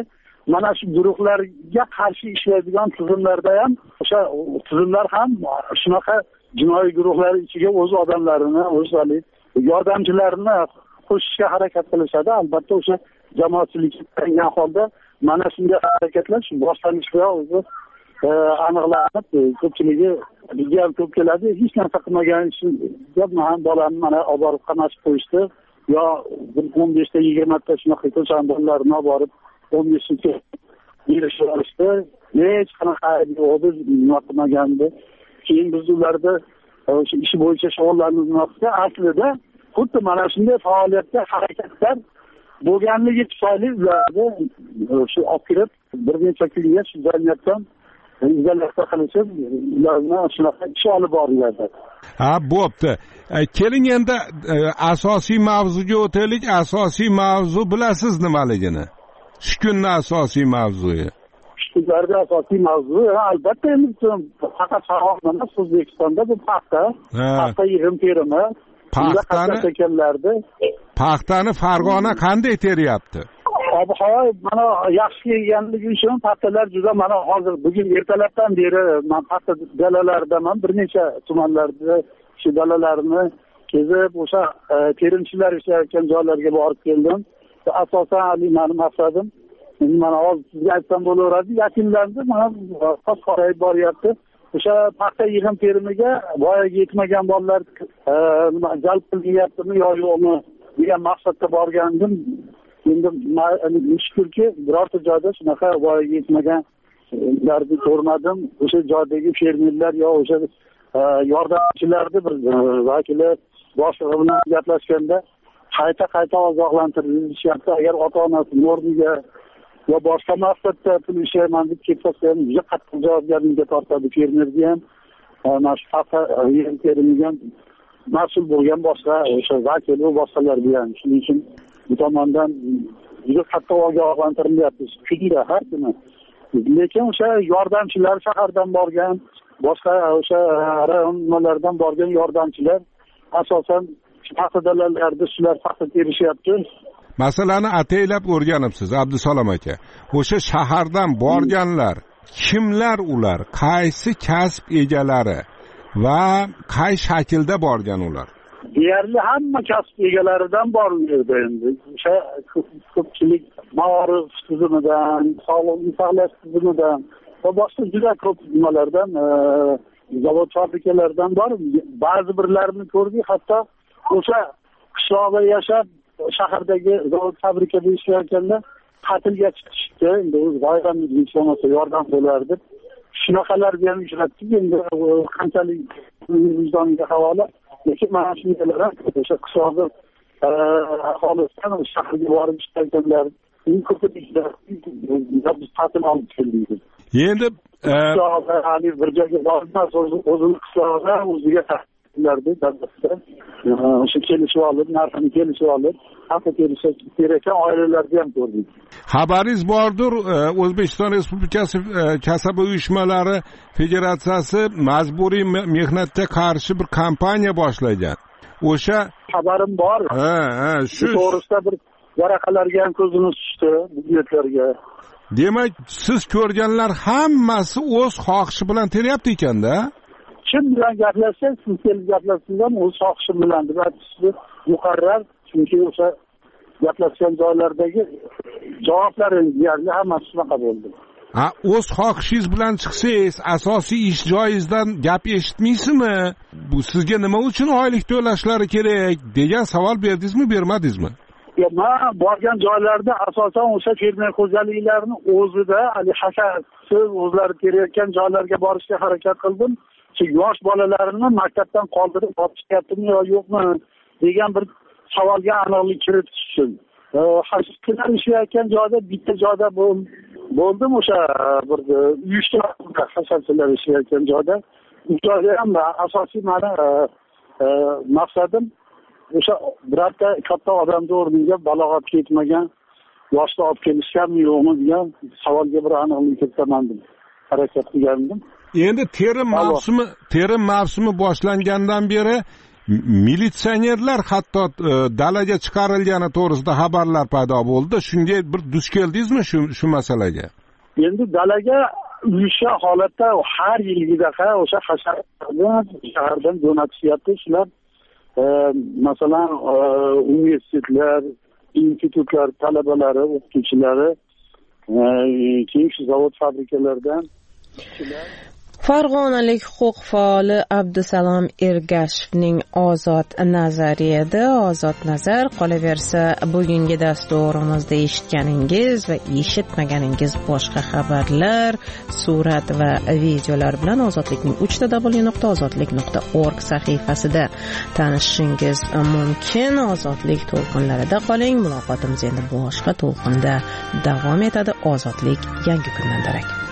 mana shu guruhlarga qarshi ishlaydigan tizimlarda ham o'sha tizimlar ham shunaqa jinoiy guruhlar ichiga o'z odamlarini, o'z yordamchilarini qo'shishga harakat qilishadi. Albatta o'sha jamoatchilik qilgan holda mana shunday harakatlar shu boshlanishda o'zi aniqlanib, ko'pchiligi bizga ham ko'p keladi. Hech narsa qilmagan deb men bolamni mana olib borib qamashib qo'yishdi. Yo 15 ta 20 ta shunaqa ko'chan bolalarni olib borib 15 ta berishib olishdi. Hech qanaqa nima qilmagandi. Keyin biz ularda o'sha ish bo'yicha shug'ullanmoqda. Aslida xuddi mana shunday faoliyatda harakatlar bo'lganligi tufayli ularni shu olib kirib bir necha kunga shu jamiyatdan izolyatsiya qilishib, ularni shunaqa ish olib boriladi. Ha, bo'pti. Keling endi asosiy mavzuga o'taylik. Asosiy mavzu bilasiz nimaligini? Shu kunning asosiy mavzusi. Shularda asosiy mavzu albatta endi faqat Farg'ona emas, O'zbekistonda bu paxta yig'im terimi. Paxtani Farg'ona qanday teryapti? Ob-havo mana yaxshi kelganligi uchun paxtalar juda mana hozir bugun ertalabdan beri men paxta dalalaridaman, bir necha tumanlarda shu dalalarni kezib, o'sha terimchilar ishlayotgan joylarga borib keldim. Asosan mening maqsadim mana hozir sizga aytsam bo'laveradi, yakunlandi, mana qorayib boryapti. O'sha paxta yig'im terimiga voyaga yetmagan bolalar jalb qilinyaptimi yo yo'qmi degan maqsadda borgandim. Endi shukrki birorta joyda shunaqa voyaga yetmaganlarni ko'rmadim. O'sha joydagi fermerlar yo o'sha yordamchilarni bir vakili boshlig'i bilan gaplashganda qayta ogohlantirilishyapti. Agar ota-onasi o'rniga va boshqa maqsadda pul ishlayman deb ketsa ham juda qattiq javobgarlikka tortadi fermerga ham, mana shu paxta yig'im terimiga mas'ul bo'lgan boshqa o'sha vakil va boshqalar bilan. Shuning uchun bu tomondan juda qattiq ogohlantirilyapti kunda har kuni. Lekin o'sha yordamchilar shahardan borgan, boshqa o'sha rayonlardan borgan yordamchilar asosan paxta dalalarida shular paxta terishyapti. Masalani ataylab o'rganibsiz, Abdusalom aka. O'sha shahardan borganlar kimlar ular? Qaysi kasb egalari va qay shaklda borgan ular? Deyarli hamma kasb egalaridan borildi endi. O'sha ko'pchilik ma'rif tizimidan, sog'liqni saqlash tizimidan va boshqa juda ko'p nimalardan, zavod fabrikalardan bor. Ba'zi birlarini ko'rdik, hatto o'sha qishloqda yashab shahardagi zavod fabrikada ishlayotganlar ta'tilga chiqishdi. Endi o'z g'oyamiz bo'lmasa yordam bo'lardi. Shunaqalarga ham uchratdik. Endi qanchalik vijdoniga havola. Lekin mana shundalar o'sha qishloqda aholisidan shaharga borib ishlayotganlar ko'pchiliklar biz ta'til olib keldik. Endi bir joyga bormas, o'zini qishlog'ida o'ziga o'sha kelishib olib, narxini kelishib olib, hafta kerakkan oilalarga ham ko'rdik. Xabaringiz bordir, O'zbekiston Respublikasi kasaba uyushmalari federatsiyasi majburiy mehnatga qarshi bir kampaniya boshlagan. O'sha xabarim bor. Shu to'g'risida bir varaqalarga ham ko'zimiz tushdi, budjetlarga. Demak, siz ko'rganlar hammasi o'z xohishi bilan teryapti ekanda? Kim bilan gaplashsangiz, siz kelib gaplashsangiz ham o'z xohishim bilan deb aytishdi. Muqarrar, chunki o'sha gaplashgan joylardagi javoblari deyarli hammasi shunaqa bo'ldi. O'z xohishingiz bilan chiqsangiz, asosiy ish joyingizdan gap eshitmaysizmi? Bu sizga nima uchun oylik to'lashlari kerak degan savol berdingizmi, bermadingizmi? Men borgan joylarda asosan o'sha fermer xo'jaliklarini o'zida, hashasi o'zlari terayotgan joylarga borishga harakat qildim. Yosh bolalarini maktabdan qoldirib otishyaptimi yo yo'qmi degan bir savolga aniqlik kiritish uchun. Hashchilar ishlayotgan joyda bitta joyda bo'ldim, o'sha bir uyushtirma hashchilar ishlayotgan joyda. Bu joyda ham asosiy meni maqsadim o'sha birorta katta odamni o'rniga balog'atga yetmagan yoshda olib kelishganmi yo'qmi degan savolga bir aniqlik kiritaman deb harakat qilgandim. Endi terim mavsumi boshlangandan beri militsionerlar hatto dalaga chiqarilgani to'g'risida xabarlar paydo bo'ldi. Shunga bir duch keldingizmi shu masalaga? Endi dalaga uyushgan holatda har yilgidaqa o'sha shahardan jo'natishyapti. Shular masalan universitetlar, institutlar talabalari, o'qituvchilari, keyin shu zavod fabrikalardan Farg'onalik huquq faoli Abdusalom Ergashevning ozod nazari edi. Ozod nazar. Qolaversa, bugungi dasturimizda eshitganingiz va eshitmaganingiz boshqa xabarlar, surat va videolar bilan Ozodlikning www.ozodlik.org sahifasida tanishishingiz mumkin. Ozodlik to'lqinlarida qoling. Muloqotimiz endi boshqa to'lqinda davom etadi. Ozodlik yangi kundan darak.